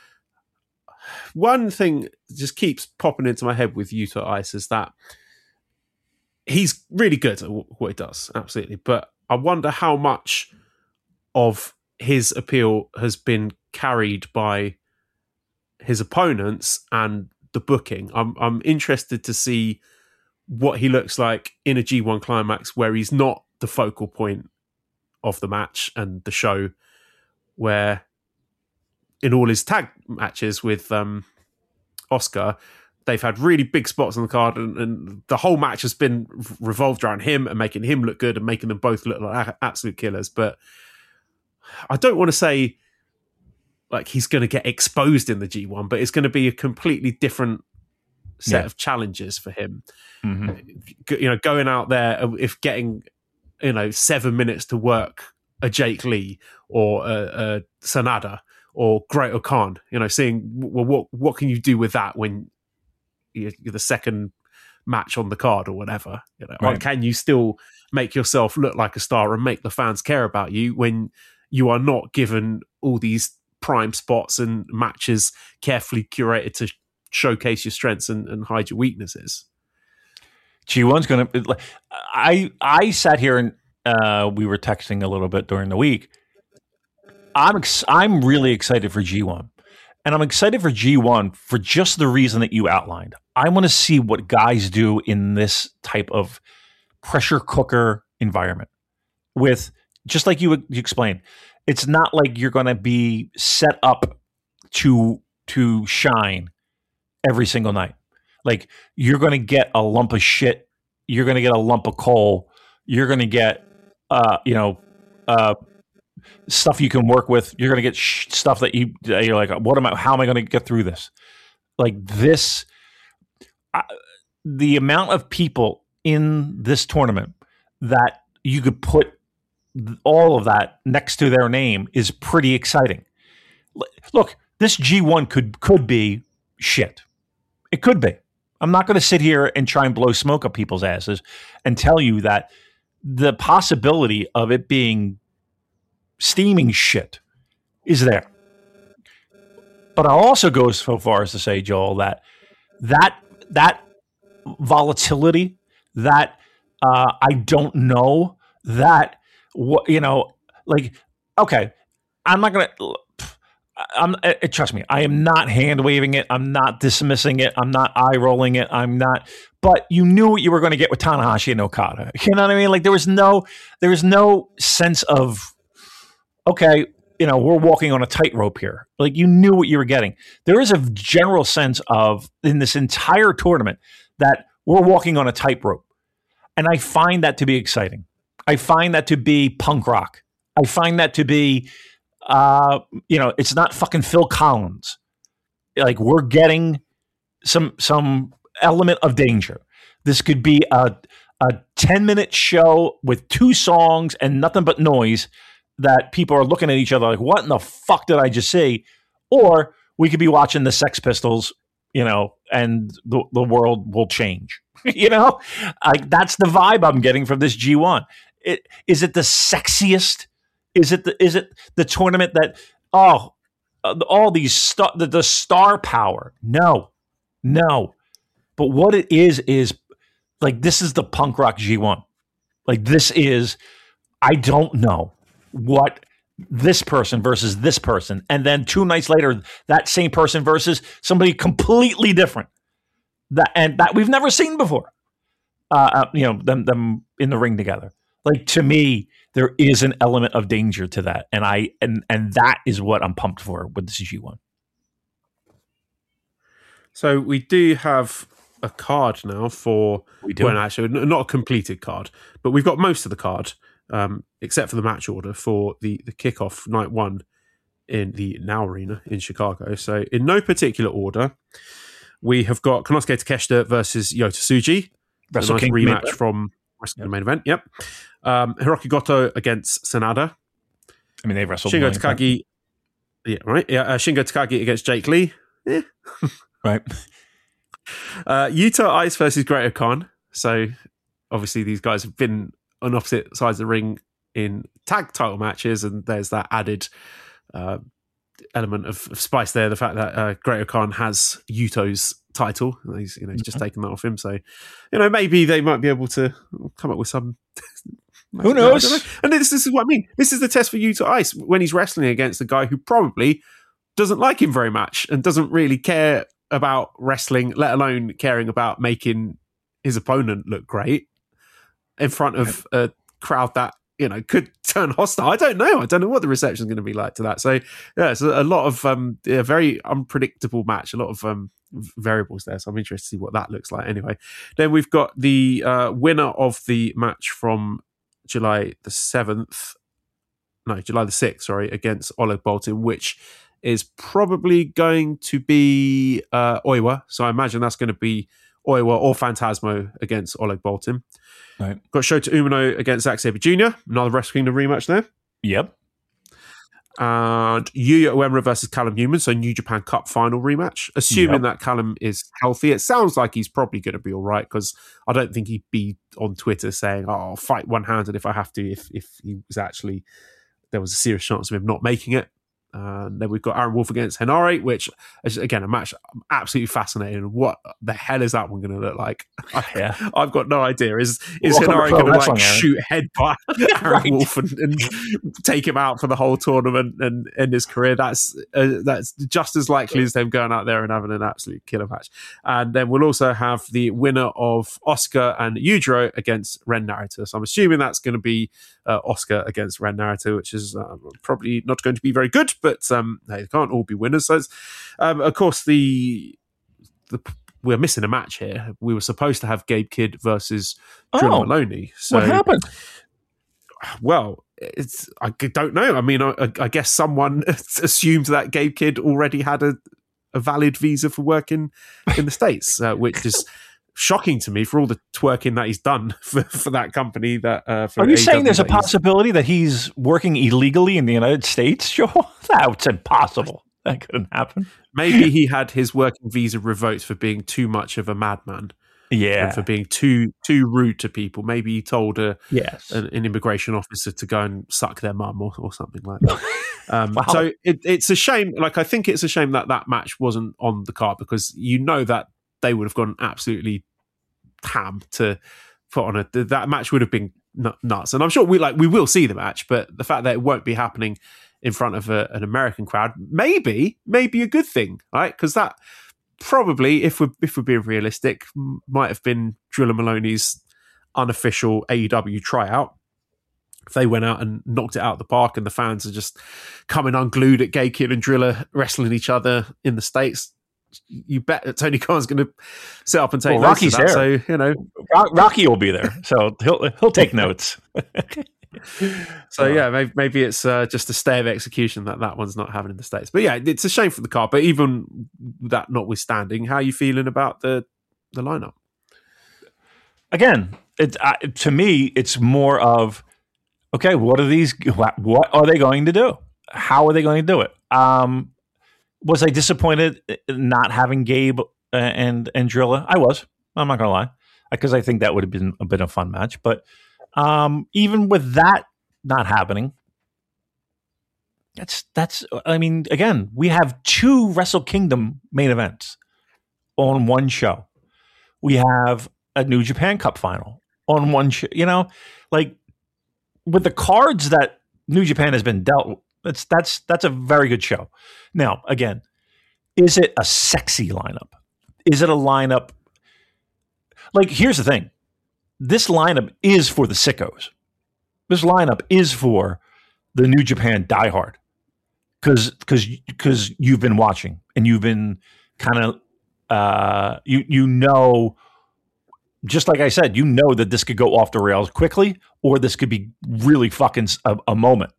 one thing just keeps popping into my head with Yuta Ice is that he's really good at what he does, absolutely. But I wonder how much of his appeal has been carried by his opponents and the booking. I'm interested to see what he looks like in a G1 climax where he's not the focal point of the match and the show, where in all his tag matches with Oscar, they've had really big spots on the card, and the whole match has been revolved around him and making him look good and making them both look like absolute killers. But I don't want to say like he's going to get exposed in the G1, but it's going to be a completely different set of challenges for him. Mm-hmm. Going out there, if getting 7 minutes to work a Jake Lee or a Sanada or Great Khan, seeing what can you do with that when you're the second match on the card or whatever. Or can you still make yourself look like a star and make the fans care about you when you are not given all these prime spots and matches carefully curated to showcase your strengths and hide your weaknesses? G1's going to. I sat here and we were texting a little bit during the week. I'm really excited for G1, and I'm excited for G1 for just the reason that you outlined. I want to see what guys do in this type of pressure cooker environment. With just like you explained, it's not like you're going to be set up to shine every single night. Like, you're going to get a lump of shit. You're going to get a lump of coal. You're going to get, stuff you can work with. You're going to get stuff that you're like, how am I going to get through this? Like this, the amount of people in this tournament that you could put all of that next to their name is pretty exciting. Look, this G1 could be shit. It could be. I'm not going to sit here and try and blow smoke up people's asses and tell you that the possibility of it being steaming shit is there. But I'll also go so far as to say, Joel, that volatility, that I don't know, that okay, I'm not going to. Trust me, I am not hand waving it. I'm not dismissing it. I'm not eye rolling it. I'm not. But you knew what you were going to get with Tanahashi and Okada. You know what I mean? Like there was no sense of, okay, we're walking on a tightrope here. Like you knew what you were getting. There is a general sense of in this entire tournament that we're walking on a tightrope, and I find that to be exciting. I find that to be punk rock. I find that to be. It's not fucking Phil Collins. Like we're getting some element of danger. This could be a 10-minute show with 2 songs and nothing but noise that people are looking at each other like, what in the fuck did I just see? Or we could be watching the Sex Pistols, and the world will change. That's the vibe I'm getting from this G1. Is it the sexiest? Is it the tournament that all these the star power? No. But what it is like this is the punk rock G1. Like this is, I don't know what this person versus this person, and then 2 nights later that same person versus somebody completely different that we've never seen before. Them in the ring together. Like to me, there is an element of danger to that, and that is what I'm pumped for with this G1. So we do have a card now for. We do. Well, actually, not a completed card, but we've got most of the card, except for the match order for the kickoff night 1 in the Now Arena in Chicago. So in no particular order, we have got Konosuke Takeshita versus Yota Tsuji. A nice rematch from Wrestling the main event. Yep. Hiroki Goto against Sanada. I mean, they wrestled. Shingo Takagi. Yeah, right. Yeah, Shingo Takagi against Jake Lee. Yeah. Right. Yuta Ice versus Great Khan. So obviously these guys have been on opposite sides of the ring in tag title matches, and there's that added element of spice there. The fact that Great Khan has Yuto's title, he's just taken that off him. So maybe they might be able to come up with some. Who knows? And this is what I mean. This is the test for Yuta Ice when he's wrestling against a guy who probably doesn't like him very much and doesn't really care about wrestling, let alone caring about making his opponent look great in front of a crowd that could turn hostile. I don't know what the reception is going to be like to that. So yeah, it's a lot of very unpredictable match, a lot of variables there. So I'm interested to see what that looks like. Anyway, then we've got the winner of the match from July the 6th, against Oleg Boltin, which is probably going to be Oiwa. So I imagine that's going to be Oiwa or Phantasmo against Oleg Boltin. Right. Got Shota Umino against Zack Sabre Jr., another Wrestle Kingdom rematch there. Yep. And Yuya Uemura versus Callum Newman, so New Japan Cup final rematch. Assuming that Callum is healthy, it sounds like he's probably going to be all right, because I don't think he'd be on Twitter saying, "Oh, I'll fight one-handed if I have to," if he was actually, there was a serious chance of him not making it. Then we've got Aaron Wolf against Henare, which is, again, a match I'm absolutely fascinated. What the hell is that one going to look like? I've got no idea. Is Henare going to like shoot headbutt Aaron Wolf and take him out for the whole tournament and end his career? That's just as likely as them going out there and having an absolute killer match. And then we'll also have the winner of Oscar and Yujiro against Ren Narita. So I'm assuming that's going to be Oscar against Ren Narita, which is probably not going to be very good. But they can't all be winners. So, of course, we're missing a match here. We were supposed to have Gabe Kidd versus Drilla Maloney. So, what happened? Well, I don't know. I mean, I guess someone assumed that Gabe Kidd already had a valid visa for working in the States, which is shocking to me for all the twerking that he's done for that company. That for are you AEW saying there's a possibility that he's working illegally in the United States, Joe? That's impossible. That couldn't happen. Maybe he had his working visa revoked for being too much of a madman. Yeah, and for being too rude to people. Maybe he told an immigration officer to go and suck their mum or something like that. Wow. So it's a shame. Like, I think it's a shame that match wasn't on the card, because you know that they would have gone absolutely ham to put on that match would have been nuts. And I'm sure we will see the match, but the fact that it won't be happening in front of an American crowd, maybe a good thing, right? Because that probably, if we're being realistic, might have been Drilla Maloney's unofficial AEW tryout. If they went out and knocked it out of the park, and the fans are just coming unglued at Gabe Kidd and Drilla wrestling each other in the States, you bet that Tony Khan's going to sit up and take notes. Rocky's of that. there. So, Rocky will be there, so he'll take notes. So maybe it's just a stay of execution that one's not having in the States. But yeah, it's a shame for the card. But even that notwithstanding, how are you feeling about the lineup? Again, to me, it's more of, okay, what are they going to do? How are they going to do it? Was I disappointed not having Gabe and Drilla? I was. I'm not going to lie, because I think that would have been a fun match. But even with that not happening, that's. I mean, again, we have 2 Wrestle Kingdom main events on one show. We have a New Japan Cup final on one show. You know, like, with the cards that New Japan has been dealt, that's a very good show. Now, again, is it a sexy lineup? Is it a lineup? Like, here's the thing. This lineup is for the sickos. This lineup is for the New Japan diehard. Because you've been watching and you've been kind of, you know, just like I said, you know that this could go off the rails quickly, or this could be really fucking a moment.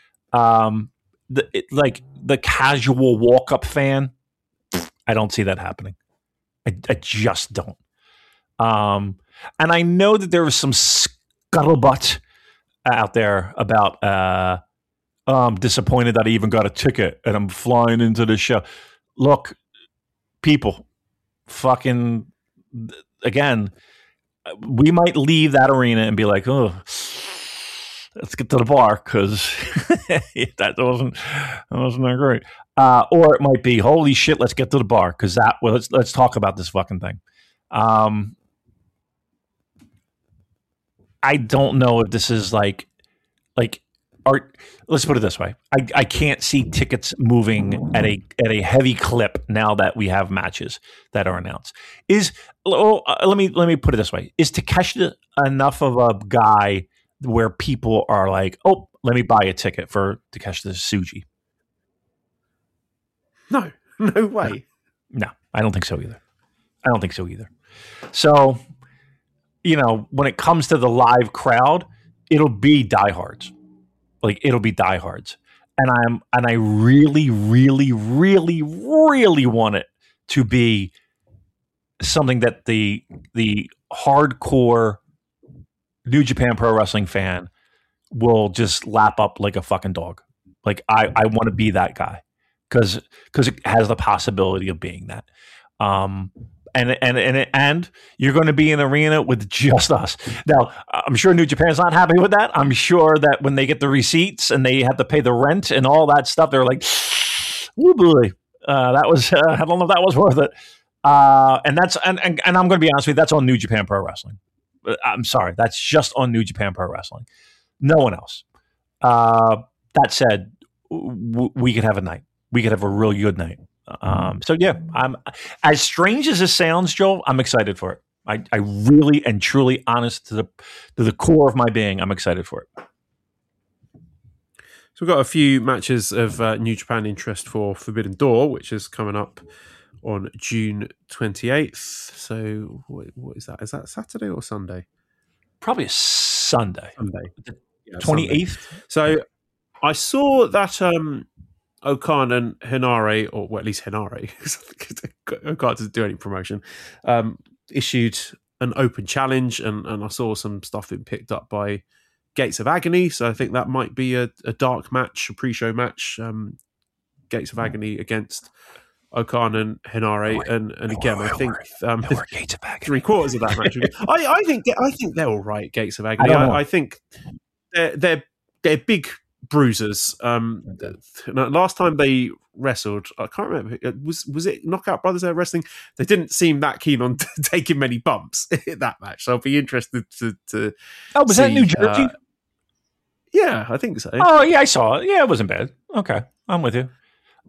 The casual walk-up fan, I don't see that happening. I just don't. And I know that there was some scuttlebutt out there about, I'm disappointed that I even got a ticket and I'm flying into the show. Look, people, fucking, again, we might leave that arena and be like, oh, let's get to the bar, because that wasn't that great. Or it might be, holy shit, let's get to the bar, because let's talk about this fucking thing. I don't know if this is like art. Let's put it this way: I can't see tickets moving at a heavy clip now that we have matches that are announced. Let me put it this way: is Takeshita enough of a guy where people are like, oh, let me buy a ticket for Takeshita Tsuji? No way. No, I don't think so either. So, you know, when it comes to the live crowd, it'll be diehards. and I really, really, really, really want it to be something that the hardcore New Japan Pro Wrestling fan will just lap up like a fucking dog. Like I want to be that guy because it has the possibility of being that. And you're going to be in the arena with just us. Now, I'm sure New Japan's not happy with that. I'm sure that when they get the receipts and they have to pay the rent and all that stuff, they're like, "Oh boy, that was I don't know if that was worth it." And I'm going to be honest with you, that's on New Japan Pro Wrestling. I'm sorry, that's just on New Japan Pro Wrestling. No one else. That said, we could have a night. We could have a really good night. So yeah, I'm as strange as it sounds, Joel. I'm excited for it. I really and truly, honest to the core of my being, I'm excited for it. So we've got a few matches of New Japan interest for Forbidden Door, which is coming up on June 28th. So what is that? Is that Saturday or Sunday? Probably a Sunday. Sunday. 28th. So I saw that Okan and Hinare, or well, at least Hinare, Okan doesn't do any promotion, issued an open challenge, and I saw some stuff being picked up by Gates of Agony. So I think that might be a dark match, a pre-show match. Gates of Agony against Okan and Hinare, and again, I think Gates of Agony. 3/4 of that match. I think they're all right. Gates of Agony. I think they're big bruisers. Last time they wrestled, I can't remember. Was it Knockout Brothers they were wrestling? They didn't seem that keen on taking many bumps in that match. So I'll be interested to. Oh, was that New Jersey? Yeah, I think so. Oh, yeah, I saw it. Yeah, it wasn't bad. Okay, I'm with you.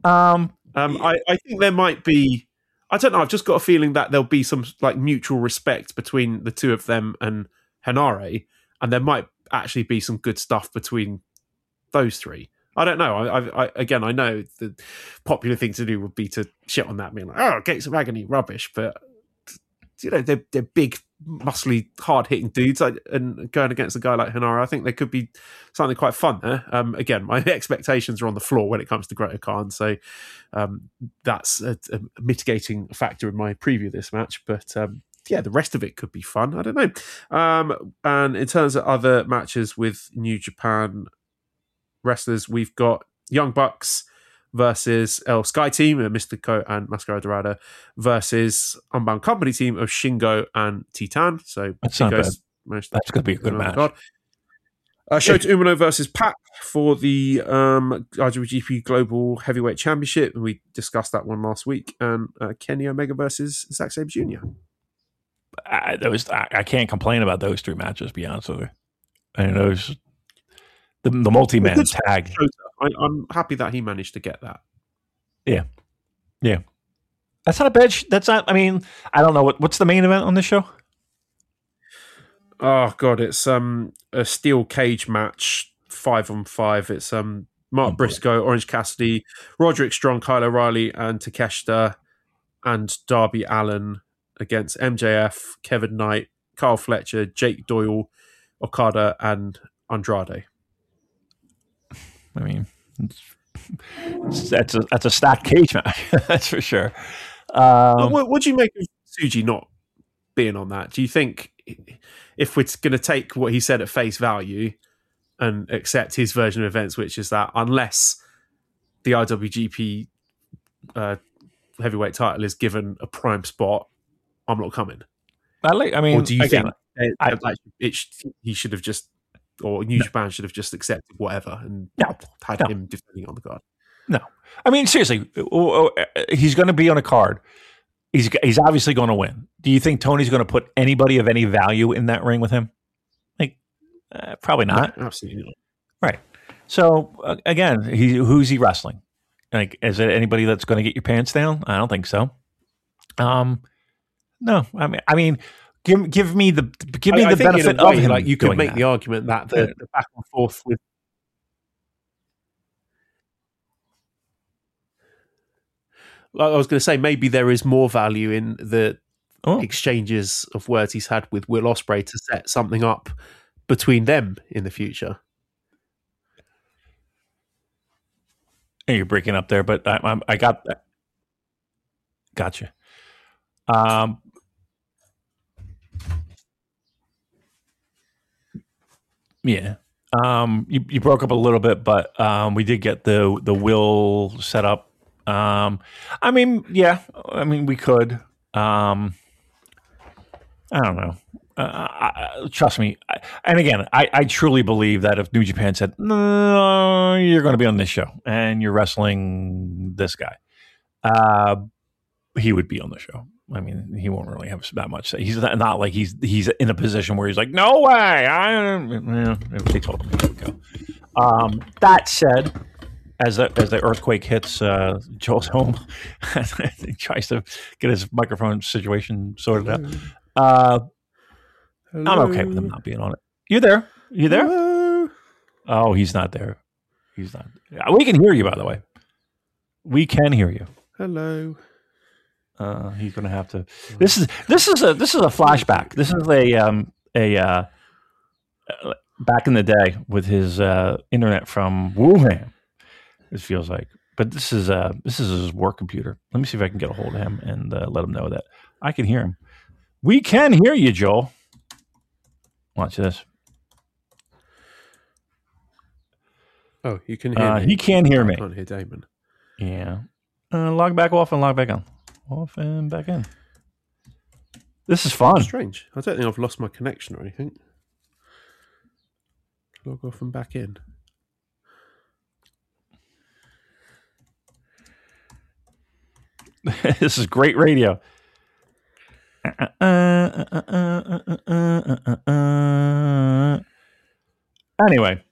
I think there might be. I don't know. I've just got a feeling that there'll be some like mutual respect between the two of them and Hinare, and there might actually be some good stuff between those three. I don't know. I know the popular thing to do would be to shit on that, being like, "Oh, Gates of Agony, rubbish." But you know, they're big, muscly, hard hitting dudes, and going against a guy like Hinare, I think there could be something quite fun there. Again, my expectations are on the floor when it comes to Great Khan, so that's a mitigating factor in my preview of this match. But yeah, the rest of it could be fun. I don't know. And in terms of other matches with New Japan wrestlers, we've got Young Bucks versus El Sky Team, Mystico and Mascara Dorada, versus Unbound Company team of Shingo and Titan. So that's not bad. That's going to be a good match. Shota Umino versus Pac for the IWGP Global Heavyweight Championship. We discussed that one last week. And Kenny Omega versus Zack Sabre Jr. I can't complain about those three matches, to be honest with you. And those the multi-man tag. I'm happy that he managed to get that. Yeah. That's not a bad. That's not. I mean, I don't know what's the main event on this show. Oh god, it's a steel cage match, 5-on-5. It's Mark Briscoe, Orange Cassidy, Roderick Strong, Kyle O'Reilly, and Takeshita and Darby Allin against MJF, Kevin Knight, Kyle Fletcher, Jake Doyle, Okada, and Andrade. I mean, that's a stacked cage match. That's for sure. What do you make of Tsuji not being on that? Do you think if we're going to take what he said at face value and accept his version of events, which is that unless the IWGP heavyweight title is given a prime spot, I'm not coming? I mean, or do you again, think he should have just, or New Japan should have just accepted whatever and had him defending on the card? No. I mean, seriously, he's going to be on a card. He's obviously going to win. Do you think Tony's going to put anybody of any value in that ring with him? Like, probably not. No, absolutely not. Right. So, again, who's he wrestling? Like, is it anybody that's going to get your pants down? I don't think so. No. I mean, give me the benefit of him. Like, you could make that. the argument that the back and forth with. I was going to say maybe there is more value in the exchanges of words he's had with Will Ospreay to set something up between them in the future. Hey, you're breaking up there, but I got that. Gotcha. Yeah. You broke up a little bit, but we did get the will set up. I mean, yeah. I mean, we could. I don't know. Trust me. And again, I truly believe that if New Japan said, no, you're going to be on this show and you're wrestling this guy, he would be on the show. I mean, he won't really have that much say. He's not like he's in a position where he's like, no way. If they told him, he would go. That said, as the earthquake hits Joel's home, he tries to get his microphone situation sorted out. I'm okay with him not being on it. You there? You there? Hello? Oh, he's not there. He's not. We can hear you, by the way. We can hear you. Hello. He's going to have to. This is a flashback. This is a back in the day with his internet from Wuhan. It feels like, but this is his work computer. Let me see if I can get a hold of him and let him know that I can hear him. We can hear you, Joel. Watch this. Oh, you can hear me. He can hear me. I can't hear Damon. Yeah. Log back off and log back on. Off and back in. This is fun. Strange. I don't think I've lost my connection or anything. Log off and back in. This is great radio. Anyway,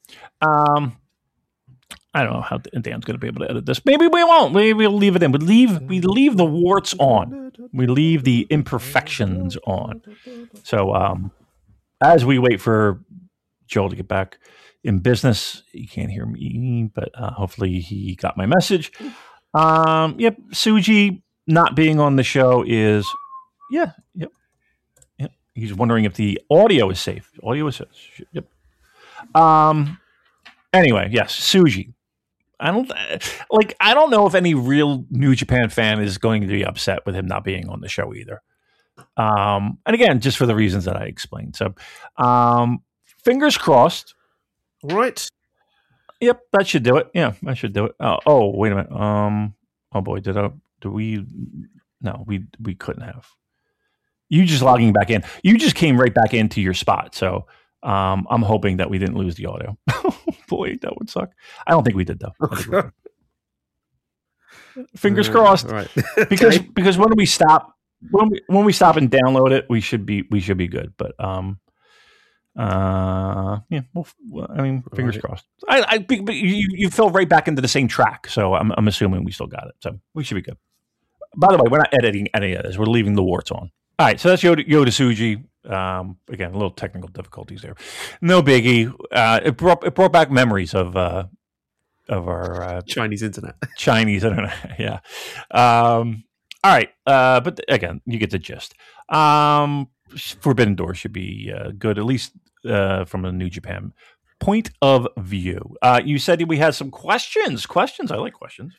I don't know how Dan's going to be able to edit this. Maybe we won't. Maybe we'll leave it in. We leave the warts on. We leave the imperfections on. So as we wait for Joel to get back in business, he can't hear me, but hopefully he got my message. Yep, Suji not being on the show is, yep. He's wondering if the audio is safe. Audio is safe. Yep. Anyway, yes, Suji. I don't know if any real New Japan fan is going to be upset with him not being on the show either. And again, just for the reasons that I explained. So, fingers crossed. All right. Yep, that should do it. Yeah, that should do it. Oh, wait a minute. Oh boy, we couldn't have. You just logging back in. You just came right back into your spot. So I'm hoping that we didn't lose the audio. Boy, that would suck. I don't think we did though. Fingers crossed. Right. because when we stop and download it, we should be good. But yeah. Well, I mean, fingers crossed. But you fell right back into the same track, so I'm assuming we still got it. So we should be good. By the way, we're not editing any of this. We're leaving the warts on. All right, so that's Yoda Suji. Again, a little technical difficulties there. No biggie. It brought back memories of our Chinese internet. Yeah. All right, but again, you get the gist. Forbidden Door should be good, at least from a New Japan point of view. You said we had some questions. I like questions.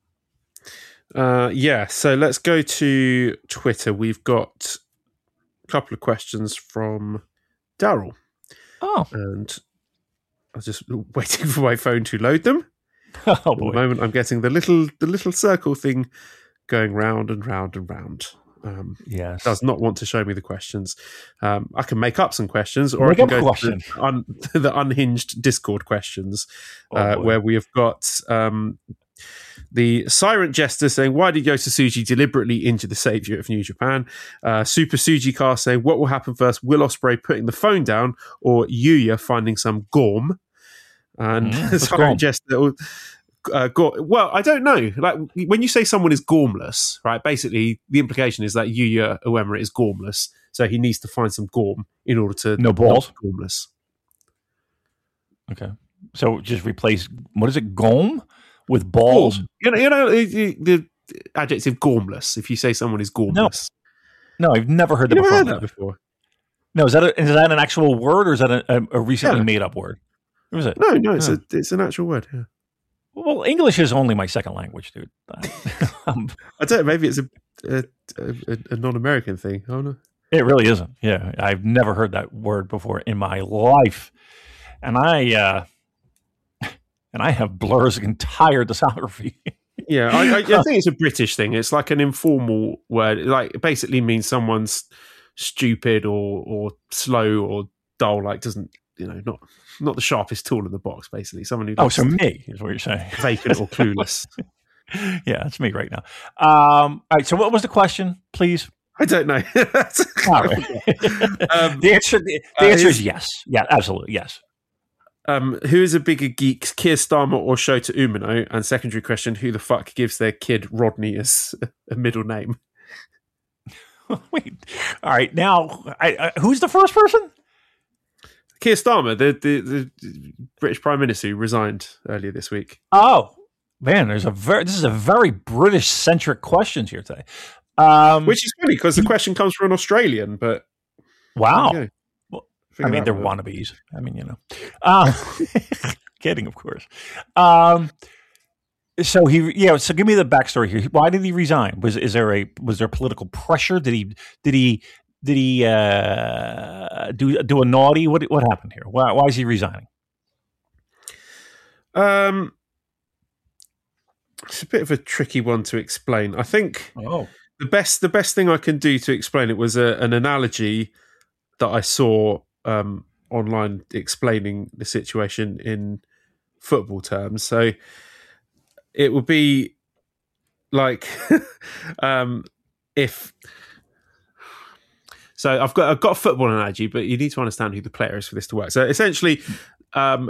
Yeah, so let's go to Twitter. We've got a couple of questions from Daryl. Oh. And I was just waiting for my phone to load them. Oh, At boy. the moment, I'm getting the little circle thing going round and round and round. Yes. Does not want to show me the questions. I can make up some questions, or Make I can up go question. to the unhinged Discord questions, Oh, boy. where we have got the Siren Jester saying, why did Yota Tsuji deliberately injure the savior of New Japan? Super Suji Car saying, what will happen first? Will Ospreay putting the phone down, or Yuya finding some gorm? And Siren Jester... well, I don't know. Like, when you say someone is gormless, right? Basically, the implication is that Yuya Uemura is gormless, so he needs to find some gorm in order to No balls? not be gormless. Okay. So just replace, what is it, gom with balls? Gorm. You know the adjective gormless. If you say someone is gormless, No, I've never heard that you never before. heard that before. No, is that an actual word, or is that a recently made up word? What is it? No, it's an actual word. Yeah. Well, English is only my second language, dude. I don't know. Maybe it's a non-American thing. I don't know. It really isn't. Yeah, I've never heard that word before in my life, and I have Blur's entire discography. Yeah, I think it's a British thing. It's like an informal word. Like, it basically means someone's stupid or slow or dull. Like, doesn't, not the sharpest tool in the box. Basically, someone who So me is what you're saying. Vacant or clueless. Yeah, that's me right now. All right. So, what was the question, please? I don't know. All right. The answer is yes. Yeah, absolutely yes. Who is a bigger geek, Keir Starmer or Shota Umino? And secondary question: who the fuck gives their kid Rodney as a middle name? Wait. All right. Now, who's the first person? Keir Starmer, the British Prime Minister who resigned earlier this week. Oh man, this is a very British centric question here today. Which is funny because the question comes from an Australian, but wow. I mean, they're wannabes. I mean, kidding, of course. So so give me the backstory here. Why did he resign? Was there political pressure? Did he do a naughty? What happened here? Why is he resigning? It's a bit of a tricky one to explain. I think the best thing I can do to explain it was an analogy that I saw online explaining the situation in football terms. So it would be like if. So I've got a football analogy, but you need to understand who the player is for this to work. So essentially, I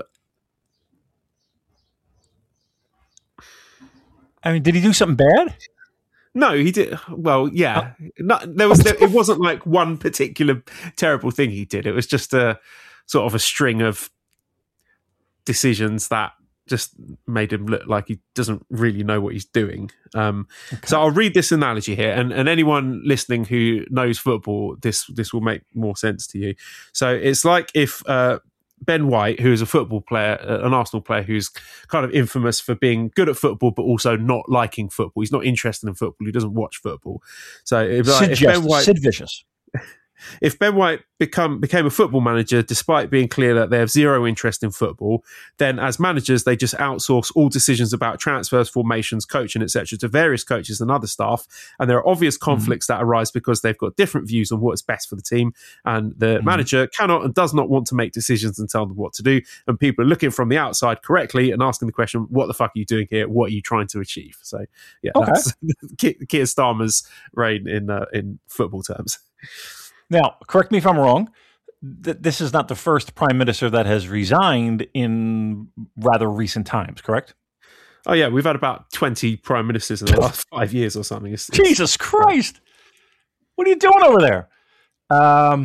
mean, did he do something bad? No, he did. Well, yeah. It wasn't like one particular terrible thing he did. It was just a sort of a string of decisions that just made him look like he doesn't really know what he's doing. So I'll read this analogy here, and anyone listening who knows football, this will make more sense to you. So it's like if Ben White, who is a football player, an Arsenal player who's kind of infamous for being good at football, but also not liking football. He's not interested in football. He doesn't watch football. So if Sid Vicious. If Ben White became a football manager, despite being clear that they have zero interest in football, then as managers, they just outsource all decisions about transfers, formations, coaching, etc. to various coaches and other staff. And there are obvious conflicts that arise because they've got different views on what's best for the team. And the manager cannot and does not want to make decisions and tell them what to do. And people are looking from the outside correctly and asking the question, what the fuck are you doing here? What are you trying to achieve? So, yeah, that's Keir Starmer's reign in football terms. Now, correct me if I'm wrong. This is not the first prime minister that has resigned in rather recent times, correct? Oh, yeah. We've had about 20 prime ministers in the last 5 years or something. Jesus Christ. What are you doing over there? Are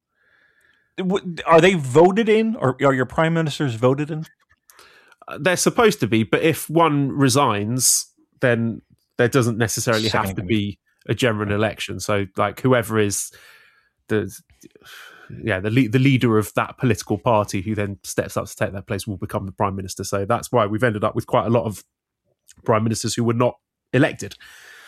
they voted in, or are your prime ministers voted in? They're supposed to be, but if one resigns, then there doesn't necessarily have to be a general election. So, like, whoever is the leader of that political party who then steps up to take that place will become the prime minister. So that's why we've ended up with quite a lot of prime ministers who were not elected.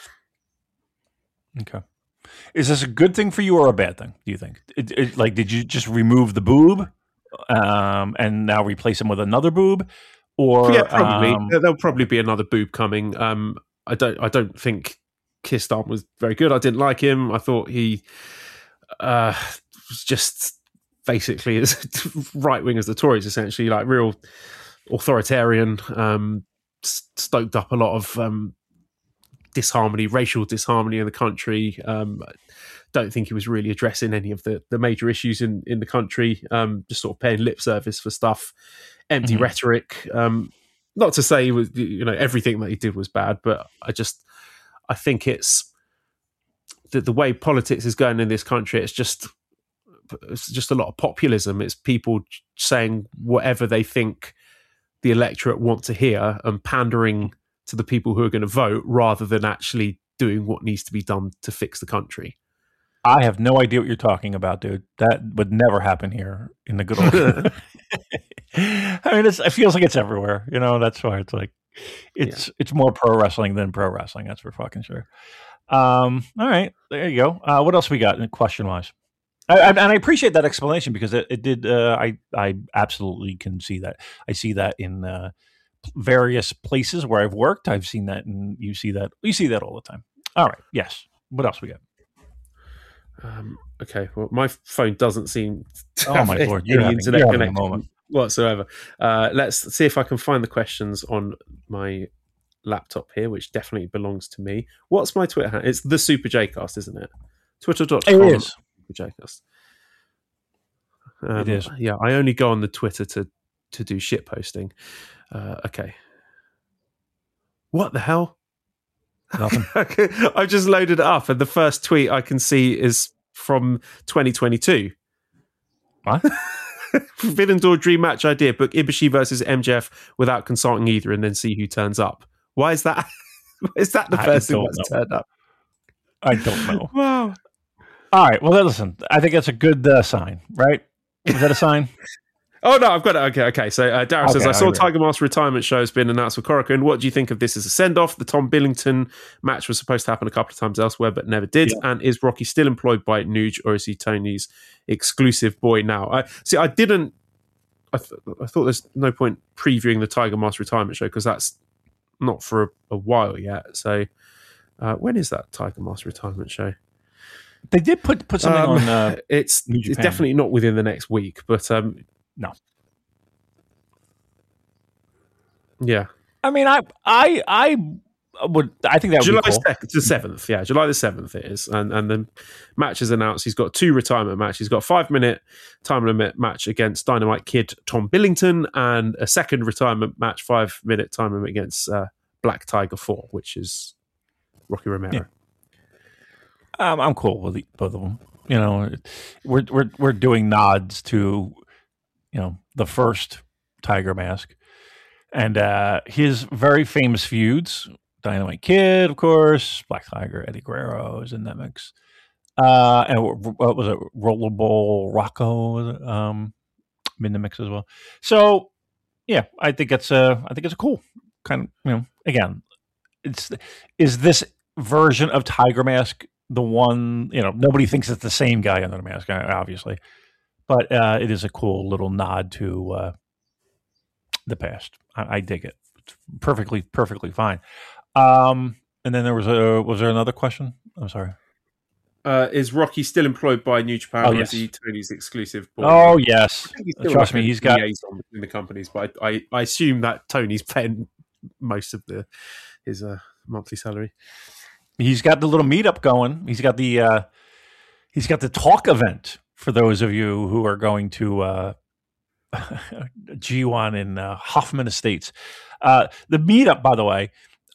Okay. Is this a good thing for you or a bad thing, do you think? Did you just remove the boob and now replace him with another boob? Or yeah, probably. There'll probably be another boob coming. I don't think Keir Starmer was very good. I didn't like him. I thought he was just basically as right wing as the Tories, essentially, like real authoritarian, stoked up a lot of disharmony, racial disharmony in the country. Don't think he was really addressing any of the major issues in the country, just sort of paying lip service for stuff, empty rhetoric. Not to say he was, everything that he did was bad, but I think it's the way politics is going in this country. It's just a lot of populism. It's people saying whatever they think the electorate want to hear and pandering to the people who are going to vote rather than actually doing what needs to be done to fix the country. I have no idea what you're talking about, dude. That would never happen here in the good old. I mean, it feels like it's everywhere. That's why it's like. It's more pro wrestling than pro wrestling. That's for fucking sure. All right, there you go. What else we got question wise? And I appreciate that explanation because it did. I absolutely can see that. I see that in various places where I've worked. I've seen that, and you see that. You see that all the time. All right. Yes. What else we got? Okay. Well, my phone doesn't seem to Oh have my lord! any internet you're having a connection moment. whatsoever. Let's see if I can find the questions on my laptop here, which definitely belongs to me. What's my Twitter handle? It's the Super Jcast, isn't it? Twitter.com. It is. Super Jcast. It is. Yeah, I only go on the Twitter to do shit posting. Okay. What the hell? Nothing. I've just loaded it up, and the first tweet I can see is from 2022. What? Forbidden Door dream match idea: book Ibushi versus MJF without consulting either, and then see who turns up. Why is that? Is that the I first thing don't that's know. turned up? I don't know. Wow. All right. Well, listen. I think that's a good sign, right? Is that a sign? Oh no, I've got it. Okay. So Darren says, Okay, I saw I agree. Tiger Mask retirement show has been announced for Korakuen. What do you think of this as a send-off? The Tom Billington match was supposed to happen a couple of times elsewhere, but never did. Yeah. And is Rocky still employed by Nuge, or is he Tony's exclusive boy now? I thought there's no point previewing the Tiger Mask retirement show because that's not for a while yet. So when is that Tiger Mask retirement show? They did put something on. It's New it's Japan. definitely not within the next week, but No. yeah. I mean, I would. I think that would July be cool. 2nd to 7th. Yeah, July the 7th it is. And the match is announced. He's got 2 retirement matches. He's got a 5-minute time limit match against Dynamite Kid Tom Billington and a second retirement match, 5-minute time limit against Black Tiger 4, which is Rocky Romero. Yeah. I'm cool with both of them. You know, we're doing nods to, you know, the first Tiger Mask and his very famous feuds. Dynamite Kid, of course, Black Tiger, Eddie Guerrero is in that mix. And what was it? Rollerball Rocco in the mix as well. So yeah, I think it's a cool kind of, you know, again, is this version of Tiger Mask the one, you know, nobody thinks it's the same guy under the mask, obviously, but it is a cool little nod to the past. I dig it. It's perfectly fine. And then was there another question? I'm sorry. Is Rocky still employed by New Japan, Oh, or yes. is he Tony's exclusive boy? Oh yes, I think he's still trust like me, a he's got. liaison between the companies, but I assume that Tony's paying most of his monthly salary. He's got the little meetup going. He's got the talk event for those of you who are going to G1 in Hoffman Estates. The meetup, by the way,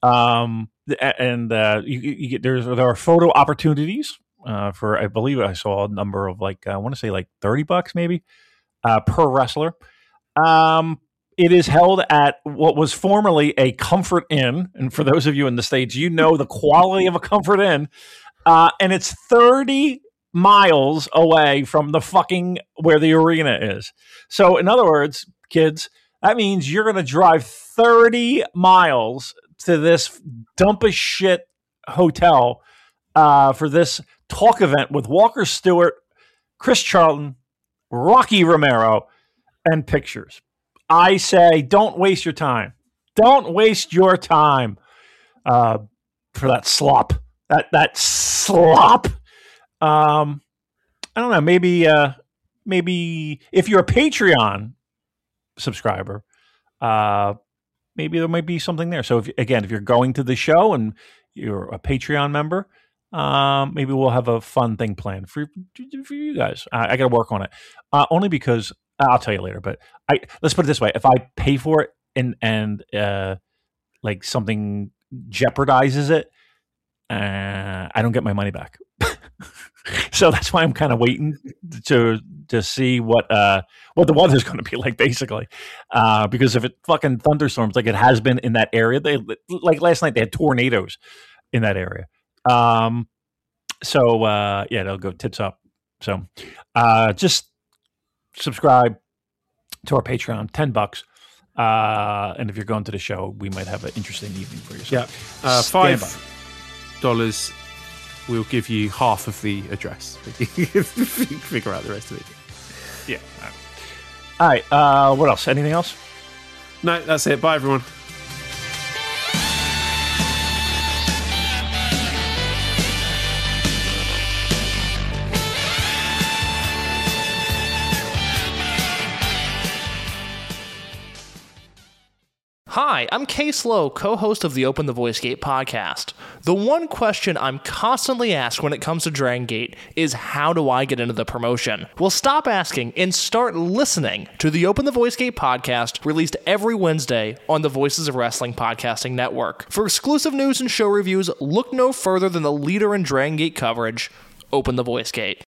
you get there are photo opportunities for, I believe I saw a number of like I want to say like $30 maybe per wrestler. It is held at what was formerly a Comfort Inn. And for those of you in the States, you know the quality of a Comfort Inn. And it's 30 miles away from the fucking where the arena is. So in other words, kids, that means you're going to drive 30 miles to this dump of shit hotel for this talk event with Walker Stewart, Chris Charlton, Rocky Romero, and pictures. I say, don't waste your time. Don't waste your time for that slop. That slop. I don't know. Maybe if you're a Patreon subscriber, maybe there might be something there. So if you're going to the show and you're a Patreon member, maybe we'll have a fun thing planned for you guys. I got to work on it, only because I'll tell you later. But let's put it this way: if I pay for it and like something jeopardizes it, I don't get my money back. So that's why I'm kind of waiting to see what the weather's going to be like, basically. Because if it fucking thunderstorms like it has been in that area, like last night they had tornadoes in that area. So they'll go tits up. So just subscribe to our Patreon, $10. And if you're going to the show, we might have an interesting evening for you. So Yeah. stand by. $5 will give you half of the address. Figure out the rest of it. Yeah. All right. What else? Anything else? No, that's it. Bye, everyone. Hi, I'm Case Lowe, co-host of the Open the Voice Gate podcast. The one question I'm constantly asked when it comes to Dragon Gate is how do I get into the promotion? Well, stop asking and start listening to the Open the Voice Gate podcast, released every Wednesday on the Voices of Wrestling Podcasting Network. For exclusive news and show reviews, look no further than the leader in Dragon Gate coverage, Open the Voice Gate.